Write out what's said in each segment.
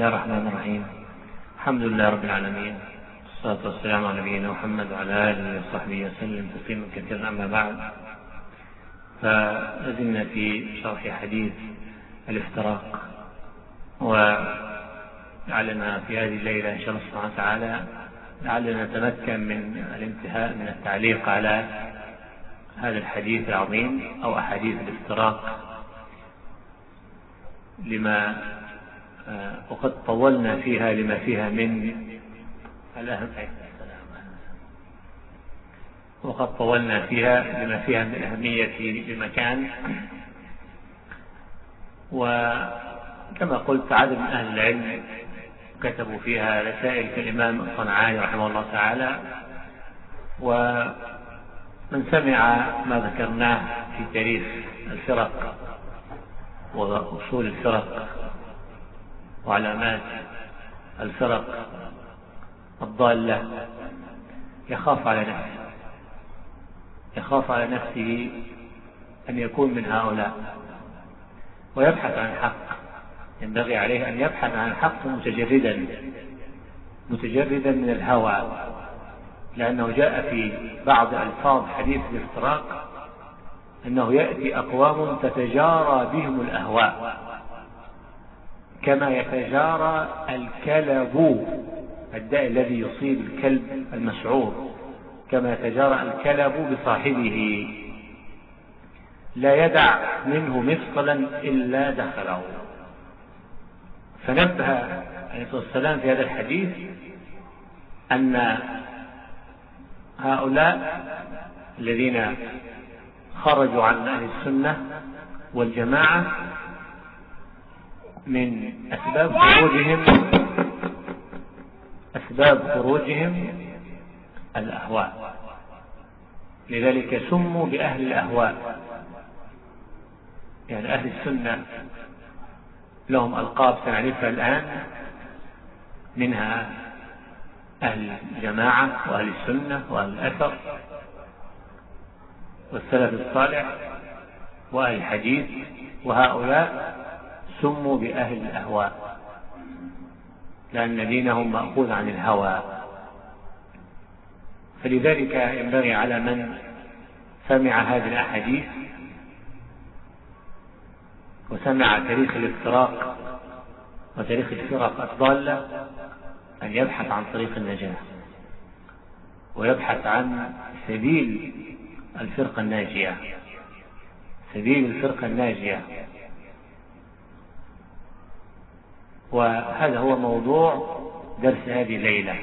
الله الرحمن الرحيم. الحمد لله رب العالمين، والصلاة والسلام على نبينا محمد وعلى آله وصحبه وسلم تسليما كثيرا. أما بعد، فلازلنا في شرح حديث الافتراق، ولعلنا في هذه الليلة إن شاء الله سبحانه وتعالى لعلنا نتمكن من الانتهاء من التعليق على هذا الحديث العظيم أو أحاديث الافتراق، لما وقد طولنا فيها لما فيها من وقد طولنا فيها لما فيها من الأهمية بمكان. وكما قلت عدد من أهل العلم كتبوا فيها رسائل كالإمام الصنعاني رحمه الله تعالى، ومن سمع ما ذكرناه في تاريخ الفرق وأصول الفرق وعلامات الفرق الضالة يخاف على نفسه أن يكون من هؤلاء ويبحث عن الحق. ينبغي عليه أن يبحث عن الحق متجردا من الهوى، لأنه جاء في بعض ألفاظ حديث الافتراق أنه يأتي أقوام تتجارى بهم الأهواء كما يتجارى الكلب، الداء الذي يصيب الكلب المسعور، كما يتجارى الكلب بصاحبه لا يدع منه مفصلا إلا دخله. فنبه عليه الصلاة والسلام في هذا الحديث أن هؤلاء الذين خرجوا عن أهل السنة والجماعة من أسباب خروجهم الأهواء، لذلك سموا بأهل الأهواء. يعني أهل السنة لهم ألقاب سنعرفها الآن، منها أهل الجماعة وأهل السنة وأهل الأثر والسلف الصالح وأهل الحديث، وهؤلاء سموا بأهل الأهواء لأن دينهم مأخوذ عن الهوى. فلذلك ينبغي على من سمع هذه الأحاديث وسمع تاريخ الافتراق وتاريخ الفرق الضالة أن يبحث عن طريق النجاة ويبحث عن سبيل الفرقة الناجية. وهذا هو موضوع درس هذه الليلة.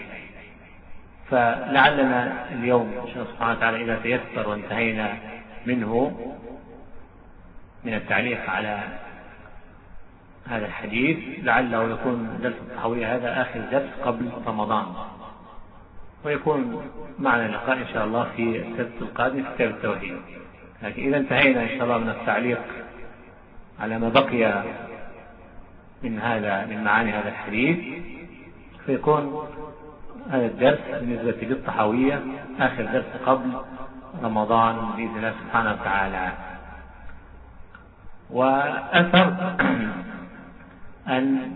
فلعلنا اليوم إن شاء الله سبحانه وتعالى إذا تيسر وانتهينا منه من التعليق على هذا الحديث، لعله يكون درس الطحاوية هذا آخر درس قبل رمضان، ويكون معنا لقاء إن شاء الله في السبت القادم في كتاب التوحيد. لكن إذا انتهينا إن شاء الله من التعليق على ما بقي من معاني هذا الحديث، فيكون هذا الدرس بالنسبة للطحاوية آخر درس قبل رمضان بإذن الله سبحانه وتعالى. وأثر أن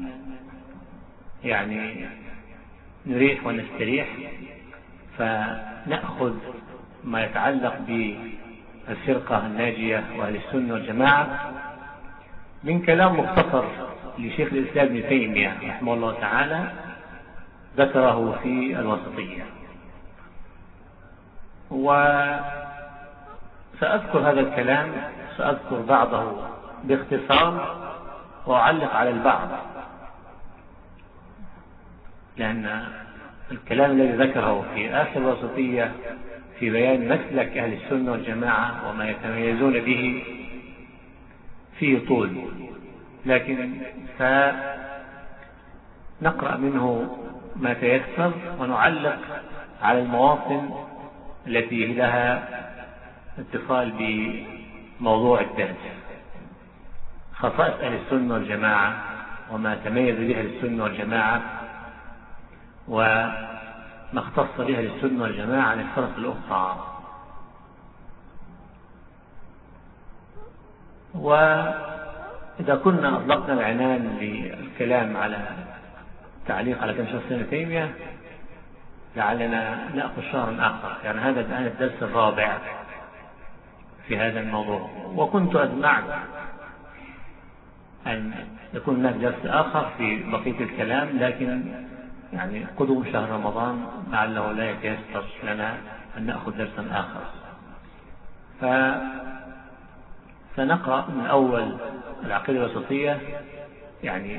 يعني نريح ونستريح، فنأخذ ما يتعلق بالفرقة الناجية وأهل السنة والجماعة من كلام مختصر لشيخ الإسلام ابن تيمية رحمه الله تعالى ذكره في الوسطية. وسأذكر هذا الكلام، سأذكر بعضه باختصار وأعلق على البعض، لأن الكلام الذي ذكره في آخر الوسطية في بيان مسلك أهل السنة والجماعة وما يتميزون به فيه طول، لكن سنقرأ منه ما تيسر ونعلق على المواطن التي لها اتصال بموضوع الدرس، خصائص أهل السنة والجماعة وما تميز به أهل السنة والجماعة وما اختص به أهل السنة والجماعة عن الفرق الأخرى. وإذا كنا أطلقنا العنان للكلام على تعليق على كلام شيخ الإسلام ابن تيمية لعلنا نأخذ شهرا آخر، يعني هذا الآن الدرس الرابع في هذا الموضوع، وكنت أتمنى أن يكون هناك درس آخر في بقية الكلام، لكن يعني قدوم شهر رمضان لعله لا يتيسر لنا أن نأخذ درسا آخر. فنقرأ من أول العقيدة الوسطية، يعني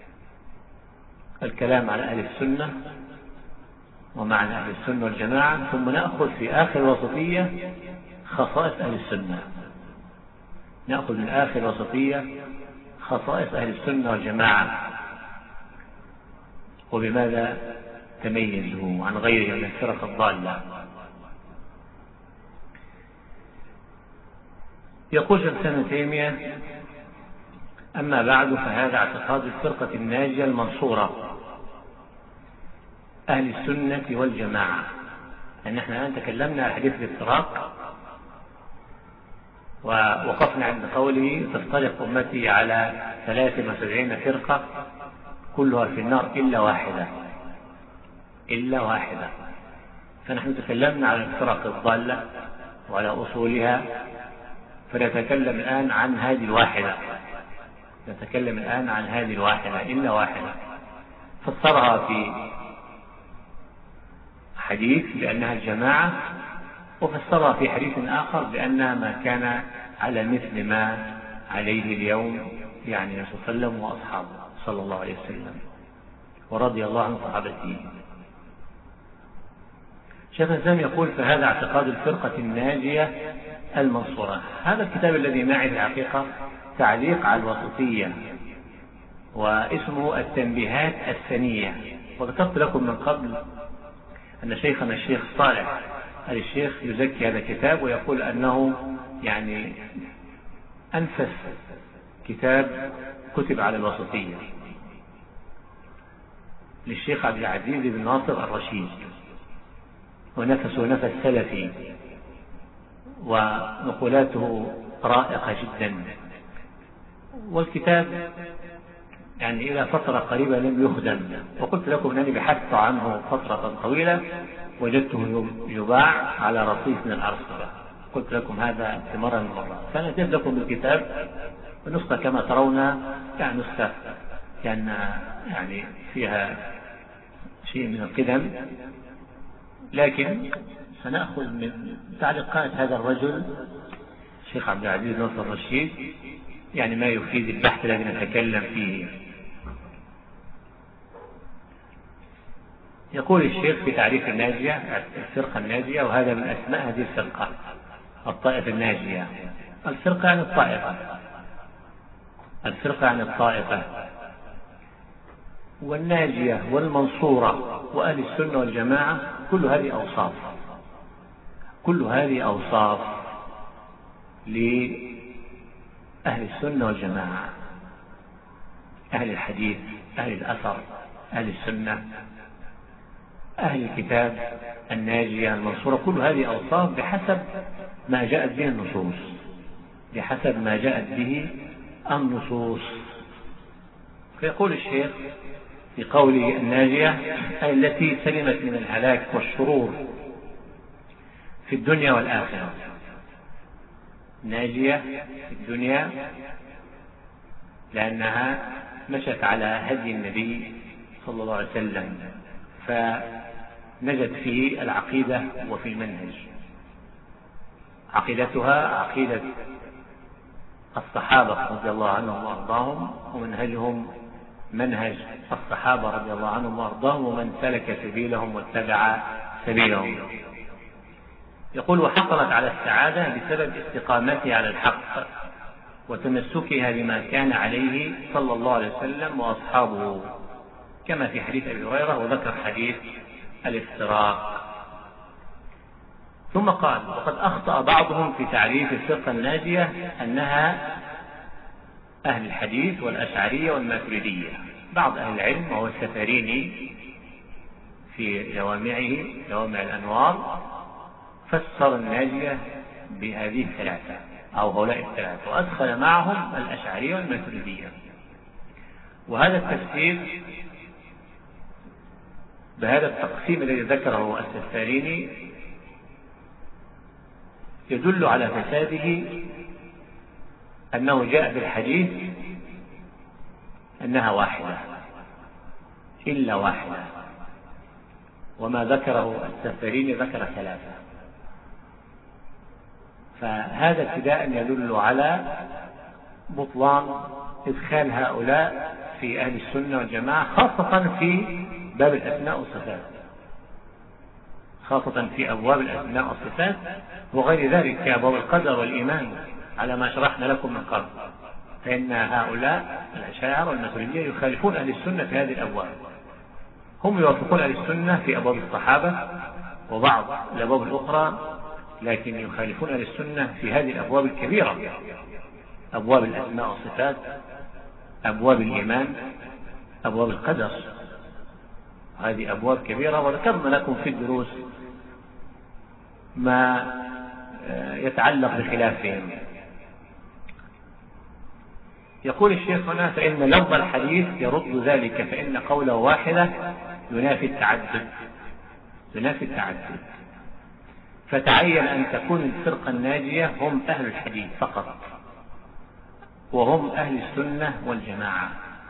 الكلام على أهل السنة ومعنى أهل السنة والجماعة، ثم نأخذ في آخر الوسطية خصائص أهل السنة، نأخذ من آخر الوسطية خصائص أهل السنة والجماعة وبماذا تميزوا عن غيرهم من الفرق الضالة. يقول شيخ الإسلام ابن تيمية: أما بعد، فهذا اعتقاد الفرقة الناجية المنصورة أهل السنة والجماعة. لأن احنا الآن تكلمنا عن حديث الافتراق، ووقفنا عند قوله: تفترق أمتي على 73 فرقة كلها في النار إلا واحدة. فنحن تكلمنا عن الفرق الضالة وعلى أصولها، فنتكلم الآن عن هذه الواحدة، إلا واحدة. فسرها في حديث بأنها الجماعة، وفسرها في حديث آخر بأنها ما كان على مثل ما عليه اليوم، يعني النبي صلى الله عليه وسلم وأصحابه صلى الله عليه وسلم ورضي الله عن صحابته. شيخ الإسلام يقول: فهذا اعتقاد الفرقة الناجية المنصورة. هذا الكتاب الذي معي في الحقيقة تعليق على الوسطية، واسمه التنبيهات الثانية. وذكرت لكم من قبل أن شيخنا الشيخ صالح آل الشيخ يزكي هذا الكتاب ويقول أنه يعني أنفس كتاب كتب على الوسطية للشيخ عبد العزيز بن ناصر الرشيد، ونفسه نفس سلفي، ونقولاته رائقة جدا. والكتاب يعني إلى فترة قريبة لم يخدم، وقلت لكم أنني بحثت عنه فترة طويلة وجدته يباع على رصيف من الأرصفة. قلت لكم هذا في مرة من المرات، فأنا جبت لكم بالكتاب النسخة كما ترون، يعني نسخة كان يعني فيها شيء من القدم، لكن سنأخذ من تعليقات هذا الرجل الشيخ عبد العزيز بن ناصر الرشيد يعني ما يفيد البحث الذي نتكلم فيه. يقول الشيخ في تعريف الناجية: الفرقة الناجية، وهذا من أسماء هذه الفرقة الطائفة الناجية. الفرقة عن الطائفة، والناجية والمنصورة وأهل السنة والجماعة، كل هذه أوصاف لأهل السنة والجماعة، أهل الحديث، أهل الأثر، أهل السنة، أهل الكتاب، الناجية المنصورة. كل هذه أوصاف بحسب ما جاءت به النصوص. فيقول الشيخ في قوله الناجية: أي التي سلمت من الهلاك والشرور في الدنيا والآخرة. ناجية في الدنيا لأنها مشت على هدي النبي صلى الله عليه وسلم، فنجت في العقيدة وفي المنهج. عقيدتها عقيدة الصحابة رضي الله عنهم وأرضاهم، ومنهجهم منهج الصحابة رضي الله عنهم وأرضاهم، ومن سلك سبيلهم واتبع سبيلهم. يقول: وحصلت على السعادة بسبب استقامتها على الحق وتمسكها بما كان عليه صلى الله عليه وسلم وأصحابه، كما في حديث أبي هريرة، وذكر حديث الافتراق. ثم قال: وقد أخطأ بعضهم في تعريف الفرقة الناجية أنها أهل الحديث والأشعرية والماتريدية. بعض أهل العلم وهو السفريني في جوامع الأنوار فسر الناجية بهذه الثلاثة أو هؤلاء الثلاثة، وأدخل معهم الأشعرية والماتريدية. وهذا التفسير بهذا التقسيم الذي ذكره السفاريني يدل على فساده أنه جاء بالحديث أنها واحدة إلا واحدة، وما ذكره السفاريني ذكر ثلاثة. فهذا ابتداء يدل على بطلان إدخال هؤلاء في أهل السنة والجماعة، خاصة في باب الأسماء والصفات، خاصة في أبواب الأسماء والصفات، وغير ذلك في أبواب القدر والإيمان على ما شرحنا لكم من قبل. فإن هؤلاء الأشاعرة والماتريدية يخالفون أهل السنة في هذه الأبواب. هم يوافقون أهل السنة في أبواب الصحابة وبعض الأبواب الأخرى، لكن يخالفون أهل السنة في هذه الأبواب الكبيرة، أبواب الأسماء والصفات، أبواب الإيمان، أبواب القدر. هذه أبواب كبيرة، وذكرنا لكم في الدروس ما يتعلق بخلافهم. يقول الشيخ هنا: فإن لفظ الحديث يرد ذلك، فإن قوله واحدة ينافي التعدد، ينافي التعدد. فتعين أن تكون الفرقة الناجية هم أهل الحديث فقط، وهم أهل السنة والجماعة.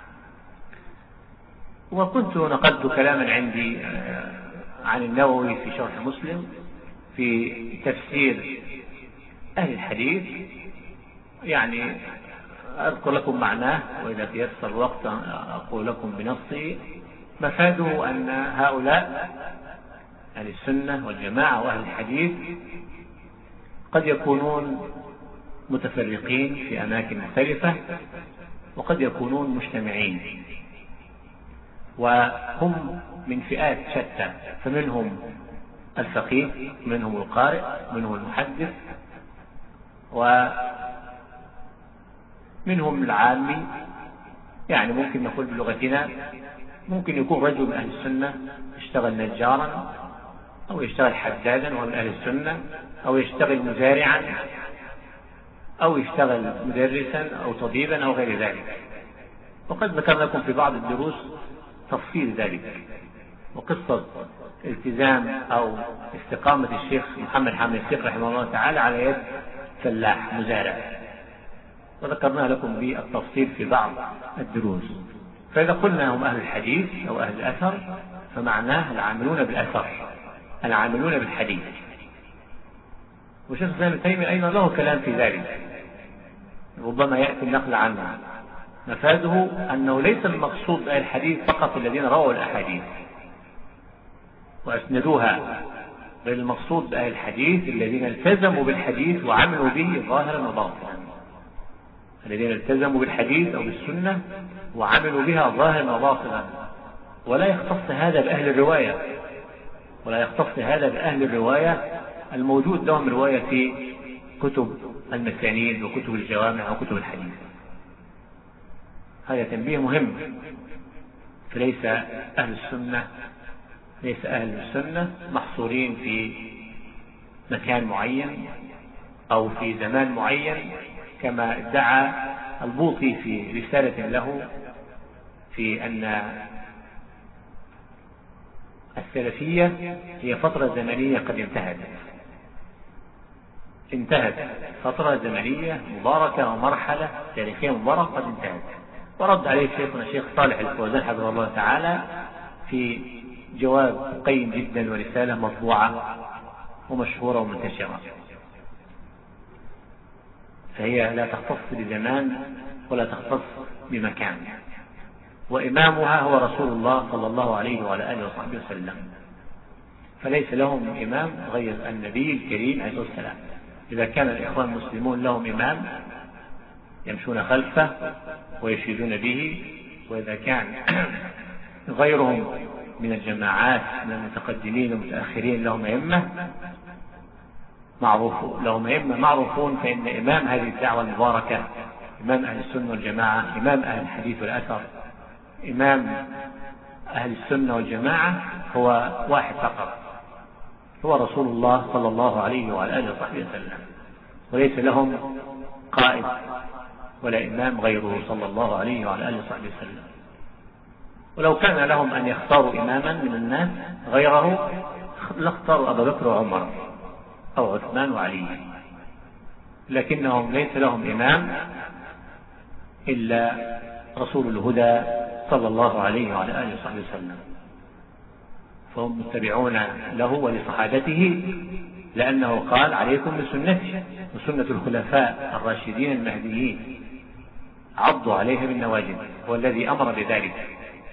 وكنت نقلت كلاما عندي عن النووي في شرح مسلم في تفسير أهل الحديث، يعني أذكر لكم معناه، وإذا تيسر الوقت أقول لكم بنصه. مفاده أن هؤلاء أهل السنة والجماعة وأهل الحديث قد يكونون متفرقين في أماكن مختلفة، وقد يكونون مجتمعين، وهم من فئات شتى، فمنهم الفقيه، منهم القارئ، منهم المحدث، ومنهم العامي. يعني ممكن نقول بلغتنا ممكن يكون رجل من أهل السنة يشتغل نجارا، أو يشتغل حدادا وهو من أهل السنة، أو يشتغل مزارعا، أو يشتغل مدرسا أو طبيبا أو غير ذلك. وقد ذكرنا لكم في بعض الدروس تفصيل ذلك، وقصة التزام أو استقامة الشيخ محمد حامد الشيخ رحمه الله تعالى على يد فلاح مزارع، وذكرنا لكم بالتفصيل في بعض الدروس. فإذا قلنا هم أهل الحديث أو أهل الأثر، فمعناه العاملون بالأثر، العاملون بالحديث. وشيخ الإسلام ابن تيمية أيضا له كلام في ذلك، ربما يأتي النقل عنه. مفاده أنه ليس المقصود بأهل الحديث فقط الذين رووا الأحاديث وأسندوها، بل المقصود بأهل الحديث الذين التزموا بالحديث وعملوا به ظاهرا وباطنا، الذين التزموا بالحديث أو بالسنة وعملوا بها ظاهرا وباطنا. ولا يختص هذا بأهل الرواية، ولا يختص هذا بأهل الرواية الموجود لهم رواية في كتب المسانيد وكتب الجوامع وكتب الحديث. هذا تنبيه مهم. فليس أهل السنة، ليس أهل السنة محصورين في مكان معين أو في زمان معين، كما ادعى البوطي في رسالة له في أن السلفية هي فترة زمنية قد انتهت فترة زمنية مباركة ومرحلة تاريخية مباركة قد انتهت. ورد عليه شيخنا الشيخ صالح الفوزان حفظه الله تعالى في جواب قيم جدا ورسالة مطبوعة ومشهورة ومنتشرة. فهي لا تختص بزمان ولا تختص بمكان، وإمامها هو رسول الله صلى الله عليه وعلى آله وصحبه وسلم، فليس لهم إمام غير النبي الكريم عليه الصلاة والسلام. إذا كان الإخوان المسلمون لهم إمام يمشون خلفه ويشيدون به، وإذا كان غيرهم من الجماعات من المتقدمين والمتأخرين لهم أئمة معروفون، فإن إمام هذه الدعوة المباركة، إمام أهل السنة والجماعة، إمام أهل الحديث والأثر، إمام أهل السنة والجماعة هو واحد فقط، هو رسول الله صلى الله عليه وعلى آله وصحبه وسلم، وليس لهم قائد ولا إمام غيره صلى الله عليه وعلى آله وصحبه وسلم. ولو كان لهم أن يختاروا إماما من الناس غيره لاختاروا أبا بكر وعمر أو عثمان وعلي، لكنهم ليس لهم إمام إلا رسول الهدى صلى الله عليه وعلى آله وصحبه وسلم، فهم متبعون له ولصحابته، لأنه قال عليكم بسنتي وسنة الخلفاء الراشدين المهديين عضوا عليها بالنواجذ، هو الذي أمر بذلك.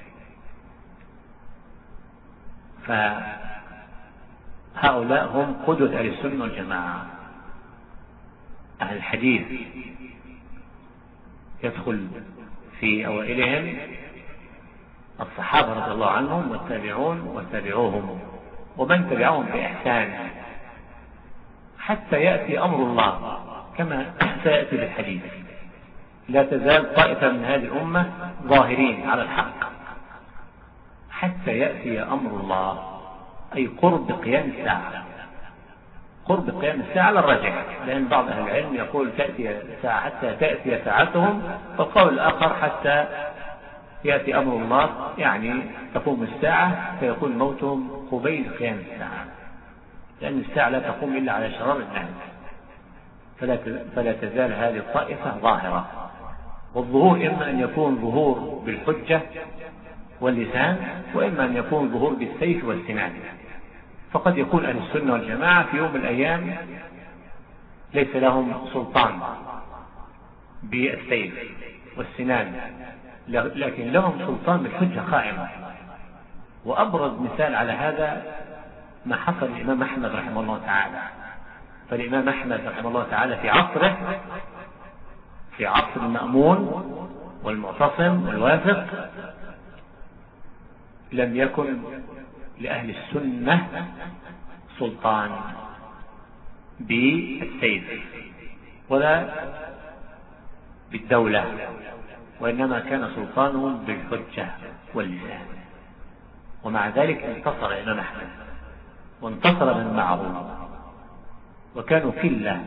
فهؤلاء هم قدوة أهل السنة والجماعة. أهل الحديث يدخل في أوائلهم الصحابة رضي الله عنهم والتابعون وتابعوهم ومن تبعهم بإحسان حتى يأتي أمر الله كما سيأتي بالحديث. لا تزال طائفة من هذه الأمة ظاهرين على الحق حتى يأتي أمر الله، أي قرب قيام الساعة. قرب قيام الساعة على الرجع، لأن بعض أهل العلم يقول تأتي الساعة حتى تأتي ساعتهم، والقول الآخر حتى يأتي أمر الله، يعني تقوم الساعة فيكون موتهم قبيل قيام الساعة، لأن الساعة لا تقوم إلا على شرار الناس. فلا تزال هذه الطائفة ظاهرة. والظهور إما أن يكون ظهور بالحجة واللسان، وإما أن يكون ظهور بالسيف والسنان. فقد يكون أهل السنة والجماعة في يوم من الأيام ليس لهم سلطان بالسيف والسنان، لكن لهم سلطان بالحجة قائمة. وأبرز مثال على هذا ما حصل الإمام أحمد رحمه الله تعالى. فالإمام أحمد رحمه الله تعالى في عصره، في عصر المأمون والمعتصم والواثق، لم يكن لأهل السنة سلطان بالسيف ولا بالدولة، وإنما كان سلطانهم بالحجة واللسان. ومع ذلك انتصر الإمام أحمد وانتصر من معه، وكانوا قلة،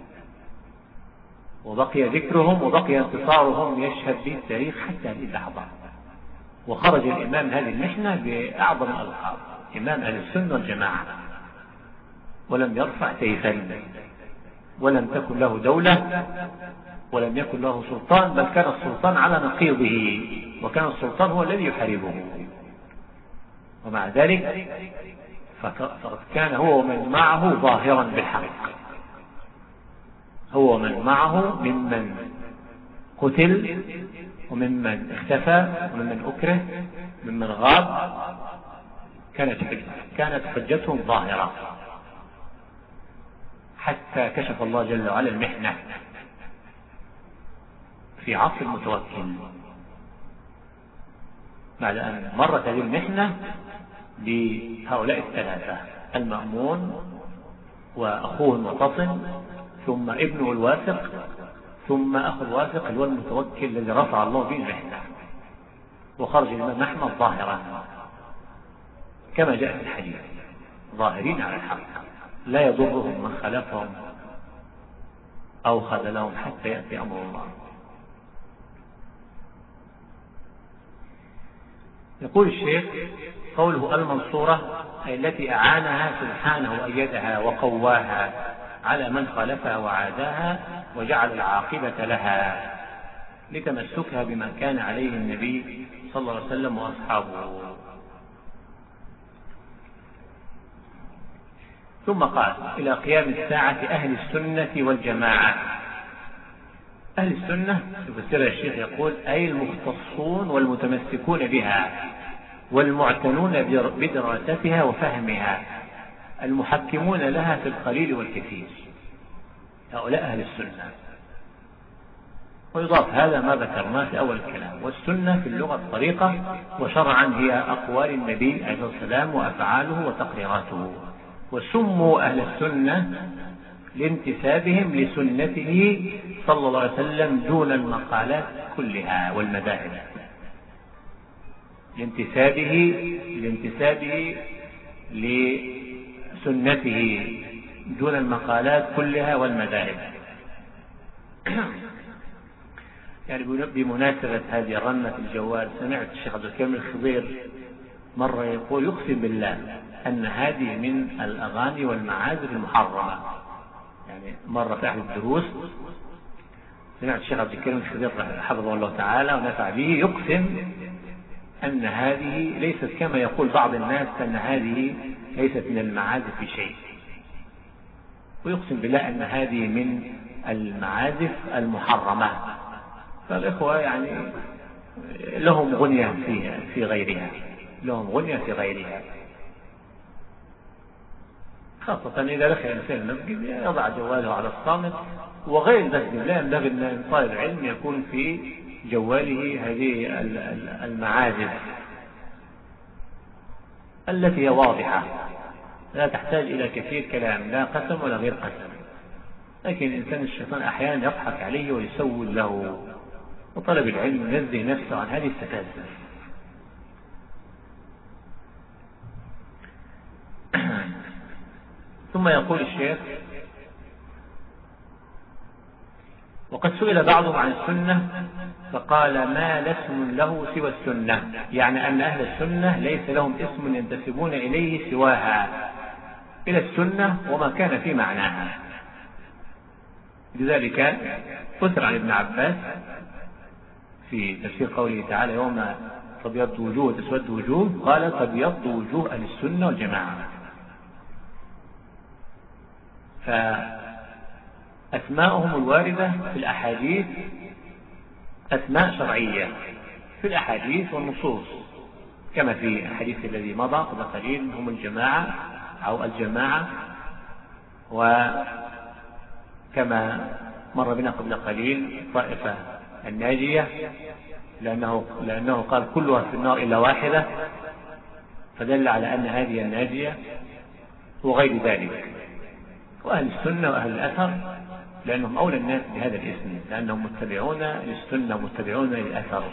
وبقي ذكرهم وبقي انتصارهم يشهد به التاريخ حتى هذه اللحظة. وخرج الإمام هذه المحنة بأعظم الألقاب، إمام أهل السنة والجماعة، ولم يرفع سيفا، ولم تكن له دولة، ولم يكن له سلطان، بل كان السلطان على نقيضه، وكان السلطان هو الذي يحاربه. ومع ذلك فقد كان هو ومن معه ظاهرا بالحق، هو ومن معه ممن قتل وممن اختفى وممن أكره ممن غاب، كانت حجتهم ظاهرة حتى كشف الله جل وعلا المحنة في عصر المتوكل، بعد أن مرت هذه المحنة بهؤلاء الثلاثة: المأمون وأخوه المعتصم، ثم ابنه الواثق، ثم أخو الواثق اللي هو المتوكل الذي رفع الله به المحنة. وخرج الإمام أحمد ظاهرا كما جاء في الحديث، ظاهرين على الحق، لا يضرهم من خالفهم أو خذلهم حتى يأتي أمر الله. يقول الشيخ: قوله المنصورة أي التي أعانها سبحانه وأيدها وقواها على من خالفها وعاداها، وجعل العاقبة لها لتمسكها بما كان عليه النبي صلى الله عليه وسلم وأصحابه. ثم قال: إلى قيام الساعة أهل السنة والجماعة. أهل السنة يفسرها الشيخ يقول: أي المختصون والمتمسكون بها والمعتنون بدراستها وفهمها، المحكمون لها في القليل والكثير، هؤلاء أهل السنة. ويضاف هذا ما ذكرناه في أول الكلام. والسنة في اللغة الطريقة، وشرعا هي أقوال النبي عليه الصلاة والسلام وأفعاله وتقريراته. وسموا أهل السنة لانتسابهم لسنته صلى الله عليه وسلم دون المقالات كلها والمذاهب، لانتسابه لسنته دون المقالات كلها والمذاهب. يعني بمناسبة هذه رنة الجوال سمعت الشيخ عبد الكريم الخضير مرة يقول يقسم بالله أن هذه من الأغاني والمعازف المحرمة. يعني مرة في أحد الدروس سمعت الشيخ عبد الكريم الخضير حفظه الله تعالى ونفع به يقسم أن هذه ليست كما يقول بعض الناس أن هذه ليست من المعازف في شيء، ويقسم بالله أن هذه من المعازف المحرمة. فالإخوة يعني لهم غنية في غيرها، لهم غنية في غيرها، خاصة إذا دخل الإنسان المسجد يضع جواله على الصامت، وغير المسجد لا ينبغي أن طالب العلم يكون في جواله هذه المعازف التي هي واضحة لا تحتاج إلى كثير كلام، لا قسم ولا غير قسم، لكن الإنسان الشيطان أحيانا يضحك عليه ويسول له، وطلب العلم ينزه نفسه عن هذه السفاسف. ثم يقول الشيخ: وقد سئل بعضهم عن السنة فقال: ما لا اسم له سوى السنة، يعني أن أهل السنة ليس لهم اسم ينتسبون إليه سواها، إلى السنة وما كان في معناها. لذلك أثر عن ابن عباس في تفسير قوله تعالى: يوم تبيض وجوه وتسود وجوه، قال: تبيض وجوه أهل السنة والجماعة. فأسماؤهم الواردة في الأحاديث أسماء شرعية في الأحاديث والنصوص، كما في الحديث الذي مضى قبل قليل: هم الجماعة أو الجماعة، وكما مر بنا قبل قليل طائفة الناجية، لأنه قال كلها في النار إلا واحدة، فدل على أن هذه الناجية وغير ذلك. وأهل السنة وأهل الأثر لأنهم أولى الناس بهذا الاسم، لأنهم متبعون للسنة ومتبعون للأثر.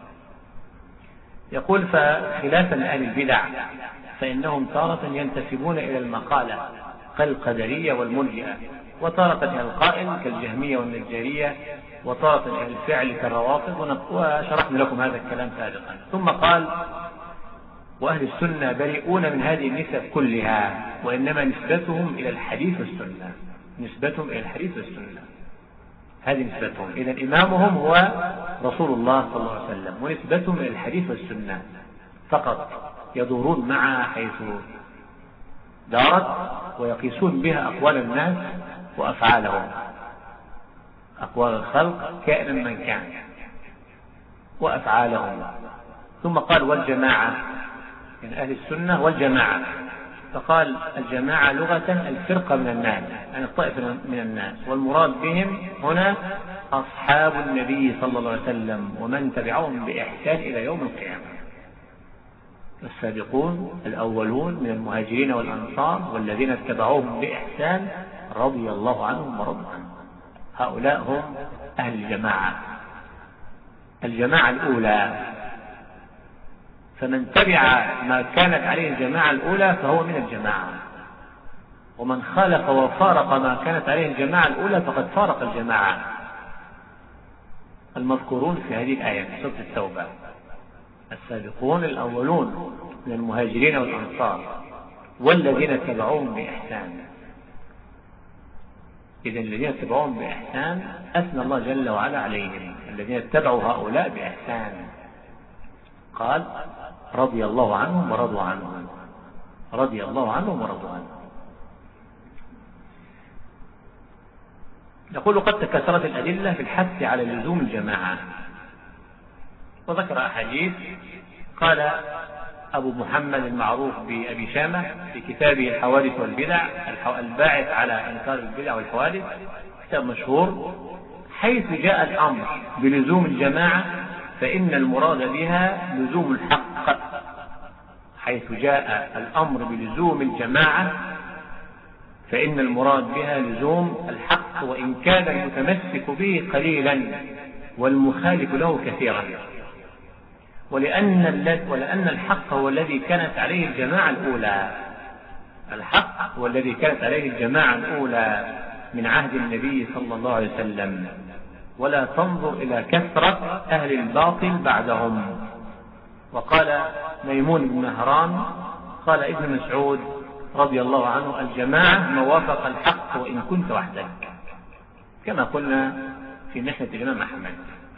يقول: فخلافا لأهل البدع فإنهم تارة ينتسبون إلى المقالة كالقدرية والمرجئة، وتارة إلى القائل كالجهمية والنجارية، وتارة إلى الفعل كالروافض، وشرحنا لكم هذا الكلام سابقا. ثم قال: وأهل السنة بريئون من هذه النسب كلها، وإنما نسبتهم إلى الحديث والسنة، نسبتهم إلى الحديث والسنة، هذه نسبتهم. إذا إمامهم هو رسول الله صلى الله عليه وسلم، ونسبتهم إلى الحديث والسنة فقط، يدورون معها حيث دارت، ويقيسون بها أقوال الناس وأفعالهم، أقوال الخلق كائنا من كان وأفعالهم. ثم قال: والجماعة، من أهل السنة والجماعة، فقال: الجماعة لغة الفرقة من الناس، يعني الطائفة من الناس، والمراد بهم هنا أصحاب النبي صلى الله عليه وسلم ومن تبعهم بإحسان إلى يوم القيامة، السابقون الأولون من المهاجرين والأنصار والذين اتبعوهم بإحسان رضي الله عنهم ورضوا عنه، هؤلاء هم أهل الجماعة، الجماعة الأولى. فمن تبع ما كانت عليه الجماعة الأولى فهو من الجماعة، ومن خالف وفارق ما كانت عليه الجماعة الأولى فقد فارق الجماعة. المذكورون في هذه الآية في سورة التوبة: السابقون الأولون من المهاجرين والأنصار والذين اتبعوهم بإحسان. إذن الذين اتبعوهم بإحسان أثنى الله جل وعلا عليهم، الذين اتبعوا هؤلاء بإحسان، قال: رضي الله عنهم ورضوا عنه، رضي الله عنهم ورضوا عنه. يقول: قد تكاثرت الأدلة في الحث على لزوم الجماعة، وذكر أحاديث. قال أبو محمد المعروف بأبي شامة في كتابه الحوادث والبدع، الباعث على إنكار البدع والحوادث، كتاب مشهور: حيث جاء الأمر بلزوم الجماعة فإن المراد بها لزوم الحق. حيث جاء الأمر بلزوم الجماعة فإن المراد بها لزوم الحق، وإن كان المتمسك به قليلا والمخالف له كثيرا. ولأن الحق هو الذي كانت عليه الجماعة الأولى، الحق هو الذي كانت عليه الجماعة الأولى من عهد النبي صلى الله عليه وسلم، ولا تنظر إلى كثرة أهل الباطل بعدهم. وقال ميمون بن مهران قال ابن مسعود رضي الله عنه: الجماعة ما وافق الحق وإن كنت وحدك، كما قلنا في محنة الإمام أحمد.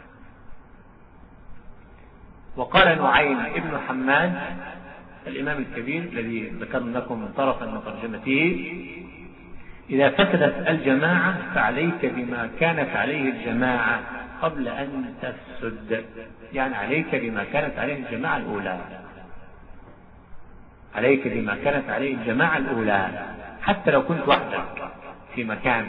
وقال نعيم ابن حماد الإمام الكبير الذي ذكرنا لكم طرفا من ترجمته: إذا فسدت الجماعة فعليك بما كانت عليه الجماعة قبل أن تفسد، يعني عليك بما كانت عليه الجماعة الأولى، عليك بما كانت عليه الجماعة الأولى حتى لو كنت وحدك في مكان،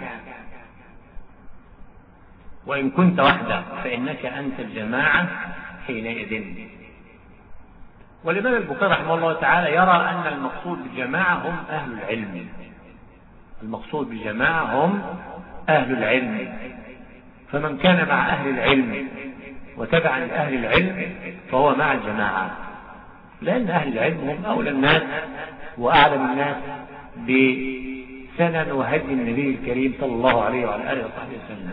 وإن كنت وحدك فإنك أنت الجماعة حينئذ. والإمام البخاري رحمه الله تعالى يرى أن المقصود بالجماعة هم أهل العلم، المقصود بالجماعة هم أهل العلم، فمن كان مع أهل العلم وتبعا لأهل العلم فهو مع الجماعة، لأن أهل العلم هم أولى الناس وأعلم الناس بسنن وهدي النبي الكريم صلى الله عليه وعلى آله وصحبه وسلم.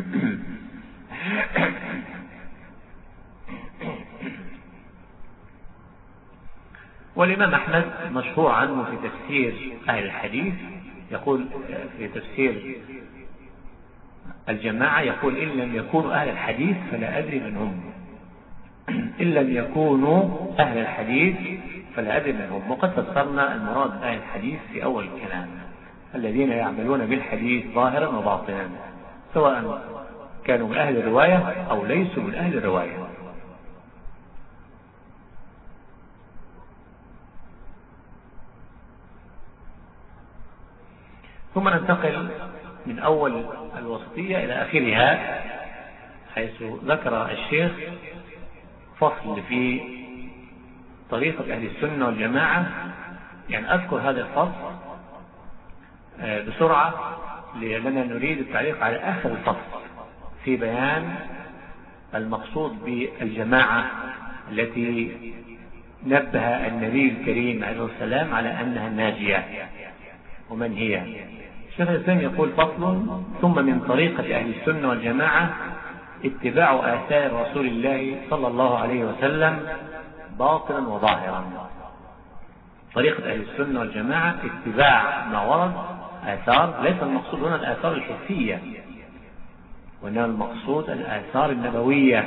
والإمام أحمد مشهور عنه في تفسير أهل الحديث، يقول في تفسير الجماعة يقول: إن لم يكونوا أهل الحديث فلا أدري من هم، إن لم يكونوا أهل الحديث فلا أدري من هم. وقد فسرنا المراد أهل الحديث في أول الكلام: الذين يعملون بالحديث ظاهرا وباطنا، سواء كانوا من أهل الرواية أو ليسوا من أهل الرواية. ثم ننتقل من أول الوسطية إلى آخرها، حيث ذكر الشيخ فصل في طريقة أهل السنة والجماعة. يعني أذكر هذا الفصل بسرعة لأننا نريد التعليق على آخر الفصل في بيان المقصود بالجماعة التي نبه النبي الكريم عليه السلام على أنها الناجية. ومن هي؟ الشيخ الإسلام يقول: فصل: ثم من طريقة أهل السنة والجماعة اتباع آثار رسول الله صلى الله عليه وسلم باطنا وظاهرا. طريقة أهل السنة والجماعة اتباع ما ورد آثار، ليس المقصود هنا الآثار الحسية، وإنما المقصود الآثار النبوية.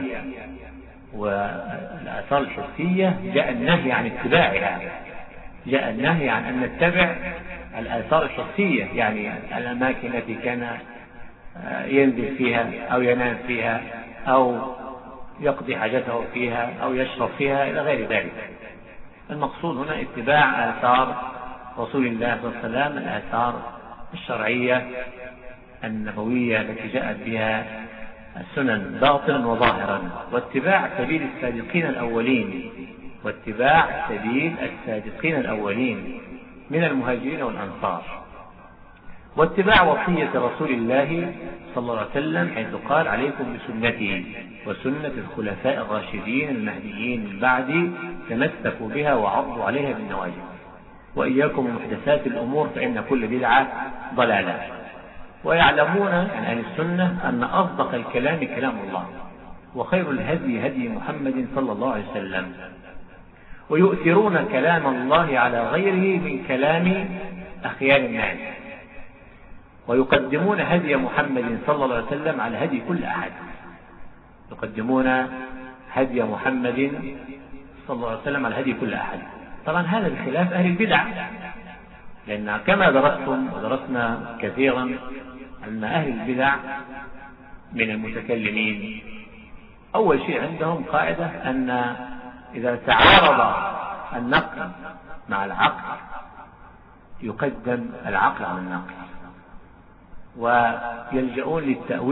والآثار الحسية جاء النهي عن اتباعها، جاء النهي عن أن نتبع الآثار الحسية، يعني الأماكن التي كان ينزل فيها أو ينام فيها أو يقضي حاجته فيها أو يشرب فيها إلى غير ذلك. المقصود هنا اتباع آثار رسول الله صلى الله عليه وسلم، الآثار الشرعية النبوية التي جاءت بها السنن باطنا وظاهرا، واتباع سبيل السابقين الأولين، واتباع سبيل السابقين الأولين من المهاجرين والأنصار، واتباع وصية رسول الله صلى الله عليه وسلم حيث قال: عليكم بسنتي وسنة الخلفاء الراشدين المهديين من بعدي تمسكوا بها وعضوا عليها بالنواجذ، وإياكم ومحدثات الأمور فإن كل بدعة ضلالة. ويعلمون عن أهل السنة أن أصدق الكلام كلام الله، وخير الهدي هدي محمد صلى الله عليه وسلم، ويؤثرون كلام الله على غيره من كلام أخيار الناس، ويقدمون هدي محمد صلى الله عليه وسلم على هدي كل أحد، يقدمون هدي محمد صلى الله عليه وسلم على هدي كل أحد. طبعا هذا بخلاف أهل البدع، لأن كما درستم ودرسنا كثيرا أن أهل البدع من المتكلمين أول شيء عندهم قاعدة أن إذا تعارض النقل مع العقل يقدم العقل على النقل، ويلجؤون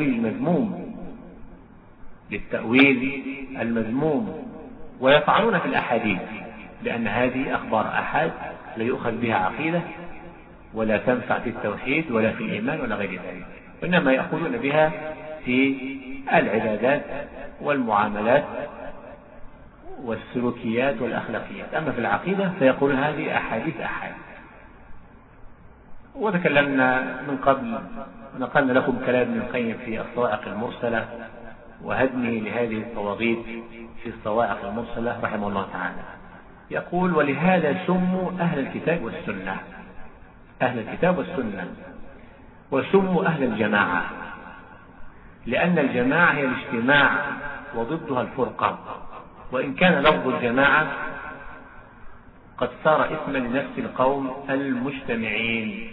للتأويل المذموم، ويطعنون في الأحاديث لأن هذه أخبار أحاد لا يؤخذ بها عقيدة ولا تنفع في التوحيد ولا في الإيمان ولا غير ذلك، وإنما يأخذون بها في العبادات والمعاملات والسلوكيات والأخلاقيات. أما في العقيدة فيقولون هذه أحاديث أحاد. وتكلمنا من قبل نقلنا لكم كلام ابن القيم في الصواعق المرسلة وهدمه لهذه الطواغيت في الصواعق المرسلة رحمه الله تعالى. يقول: ولهذا سموا أهل الكتاب والسنة، أهل الكتاب والسنة، وسموا أهل الجماعة، لأن الجماعة هي الاجتماع وضدها الفرقة، وإن كان لفظ الجماعة قد صار اسما لنفس القوم المجتمعين.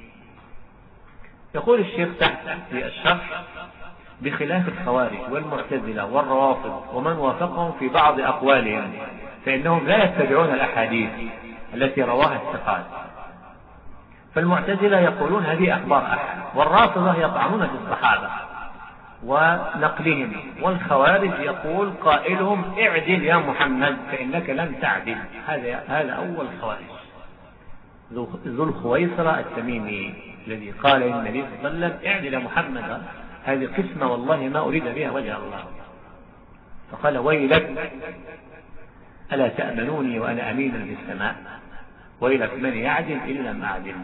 يقول الشيخ تحت في الشرح: بخلاف الخوارج والمعتزلة والروافض ومن وافقهم في بعض أقوالهم، فإنهم لا يتبعون الأحاديث التي رواها الثقات، فالمعتزلة يقولون هذه أخبار أحد، والرافضة يطعنون في الصحابة ونقلهم، والخوارج يقول قائلهم: اعدل يا محمد فإنك لم تعدل. هذا أول خوارج، ذو الخويصرة التميمي الذي قال للنبي صلى الله عليه وسلم: اعدل يا محمد، هذه قسمة والله ما أريد بها وجه الله. فقال: ويلك، ألا تأمنوني وأنا أمين في السماء؟ ويلك من يعدل إلا ما أعدل.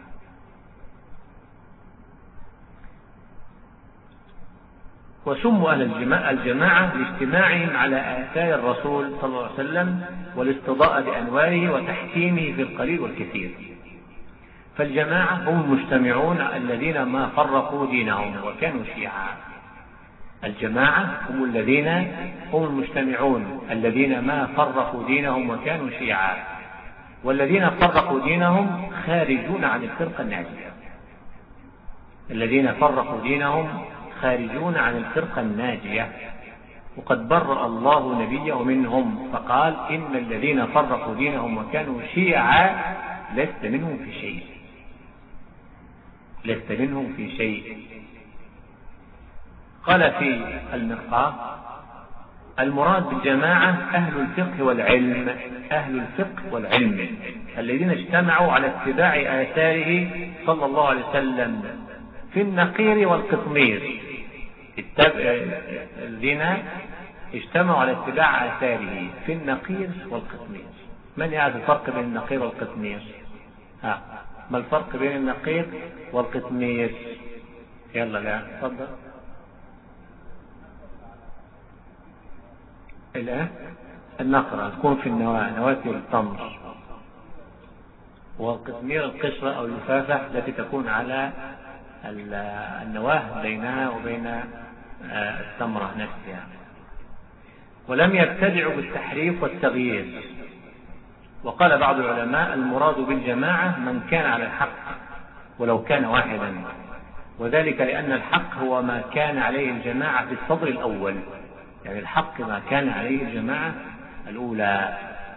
وسموا أهل الجماعة لاجتماعهم على آثار الرسول صلى الله عليه وسلم والاستضاءة بأنواره وتحكيمه في القليل والكثير. فالجماعة هم المجتمعون الذين ما فرقوا دينهم وكانوا شيعا. الجماعة هم المجتمعون الذين ما فرقوا دينهم وكانوا شيعا، والذين فرقوا دينهم خارجون عن الفرقة الناجية. الذين فرقوا دينهم خارجون عن الفرقة الناجية، وقد برأ الله نبيه منهم فقال: إن الذين فرقوا دينهم وكانوا شيعا لست منهم في شيء، لست منهم في شيء. قال في المرقاة: المراد بالجماعة أهل الفقه والعلم، أهل الفقه والعلم الذين اجتمعوا على اتباع آثاره صلى الله عليه وسلم في النقير والقطمير. الذين اجتمعوا على اتباع آثاره في النقير والقطمير. من يعرف الفرق بين النقير والقطمير؟ ما الفرق بين النقير والقطمير؟ يلا لا تفضل. النقرة تكون في النواة، نواتي التمر، والقطمير القشرة أو اللفافة التي تكون على النواة بينها وبين التمرة نفسها. ولم يبتدعوا بالتحريف والتغيير. وقال بعض العلماء: المراد بالجماعة من كان على الحق ولو كان واحدا، وذلك لأن الحق هو ما كان عليه الجماعة في الصدر الأول، يعني الحق ما كان عليه الجماعة الأولى.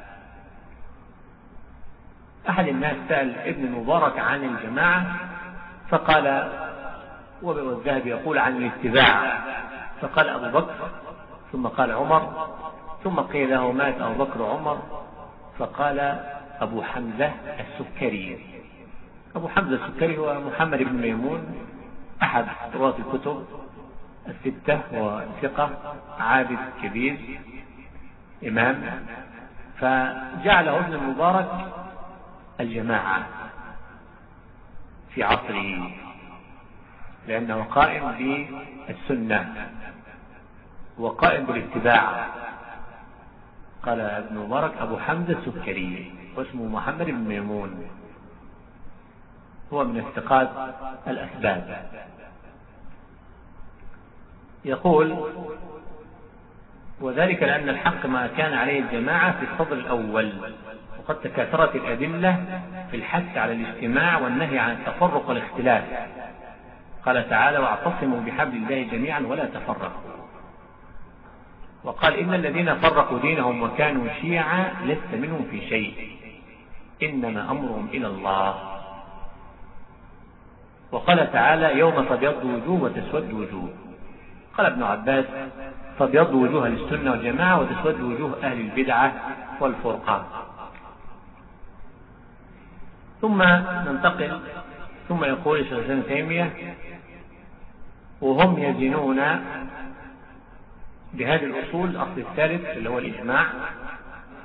أحد الناس سأل ابن المبارك عن الجماعة فقال، والذهبي يقول عن الاتباع، فقال أبو بكر، ثم قال عمر، ثم قيل له: مات أبو بكر وعمر؟ فقال أبو حمزة السكري. أبو حمزة السكري هو محمد بن ميمون، أحد رواة الكتب الستة، وثقة عابد كبير إمام، فجعله ابن المبارك الجماعة في عصره لأنه قائم بالسنة وقائم بالاتباع. قال ابن مبارك أبو حمزة السكري، واسمه محمد بن ميمون، هو من الثقات الأسباب. يقول: وذلك لأن الحق ما كان عليه الجماعة في الصدر الأول، وقد تكاثرت الأدلة في الحث على الاجتماع والنهي عن التفرق والاختلاف. قال تعالى: واعتصموا بحبل الله جميعا ولا تفرقوا. وقال: إن الذين فرقوا دينهم وكانوا شيعا لست منهم في شيء، إنما أمرهم إلى الله. وقال تعالى: يوم تبيض وجوه وتسود وجوه. قال ابن عباس: تبيض وجوه للسنة والجماعة وتسود وجوه أهل البدعة والفرقة. ثم ننتقل، ثم يقول الشيخ ابن تيمية: وهم يزنون بهذه الأصول. الأصل الثالث اللي هو الإجماع،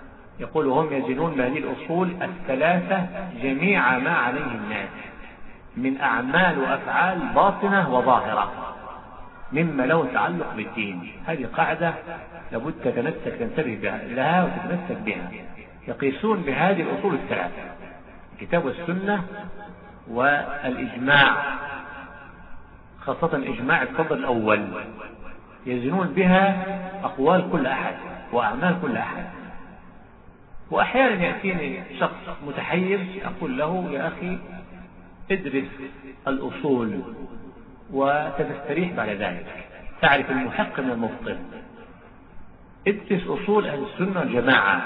يقول: وهم يزنون بهذه الأصول الثلاثة جميع ما عليه الناس. من أعمال وأفعال باطنة وظاهرة مما له تعلق بالدين. هذه قاعدة لابد تنتبه لها وتتمسك بها. يقيسون بهذه الأصول الثلاثة: الكتاب والسنة والإجماع، خاصة إجماع الصدر الأول، يزنون بها أقوال كل أحد وأعمال كل أحد. وأحيانا يأتيني شخص متحيز أقول له: يا أخي ادرس الأصول وتستريح بعد ذلك، تعرف المحق من المبطل. ادرس أصول أهل السنة والجماعة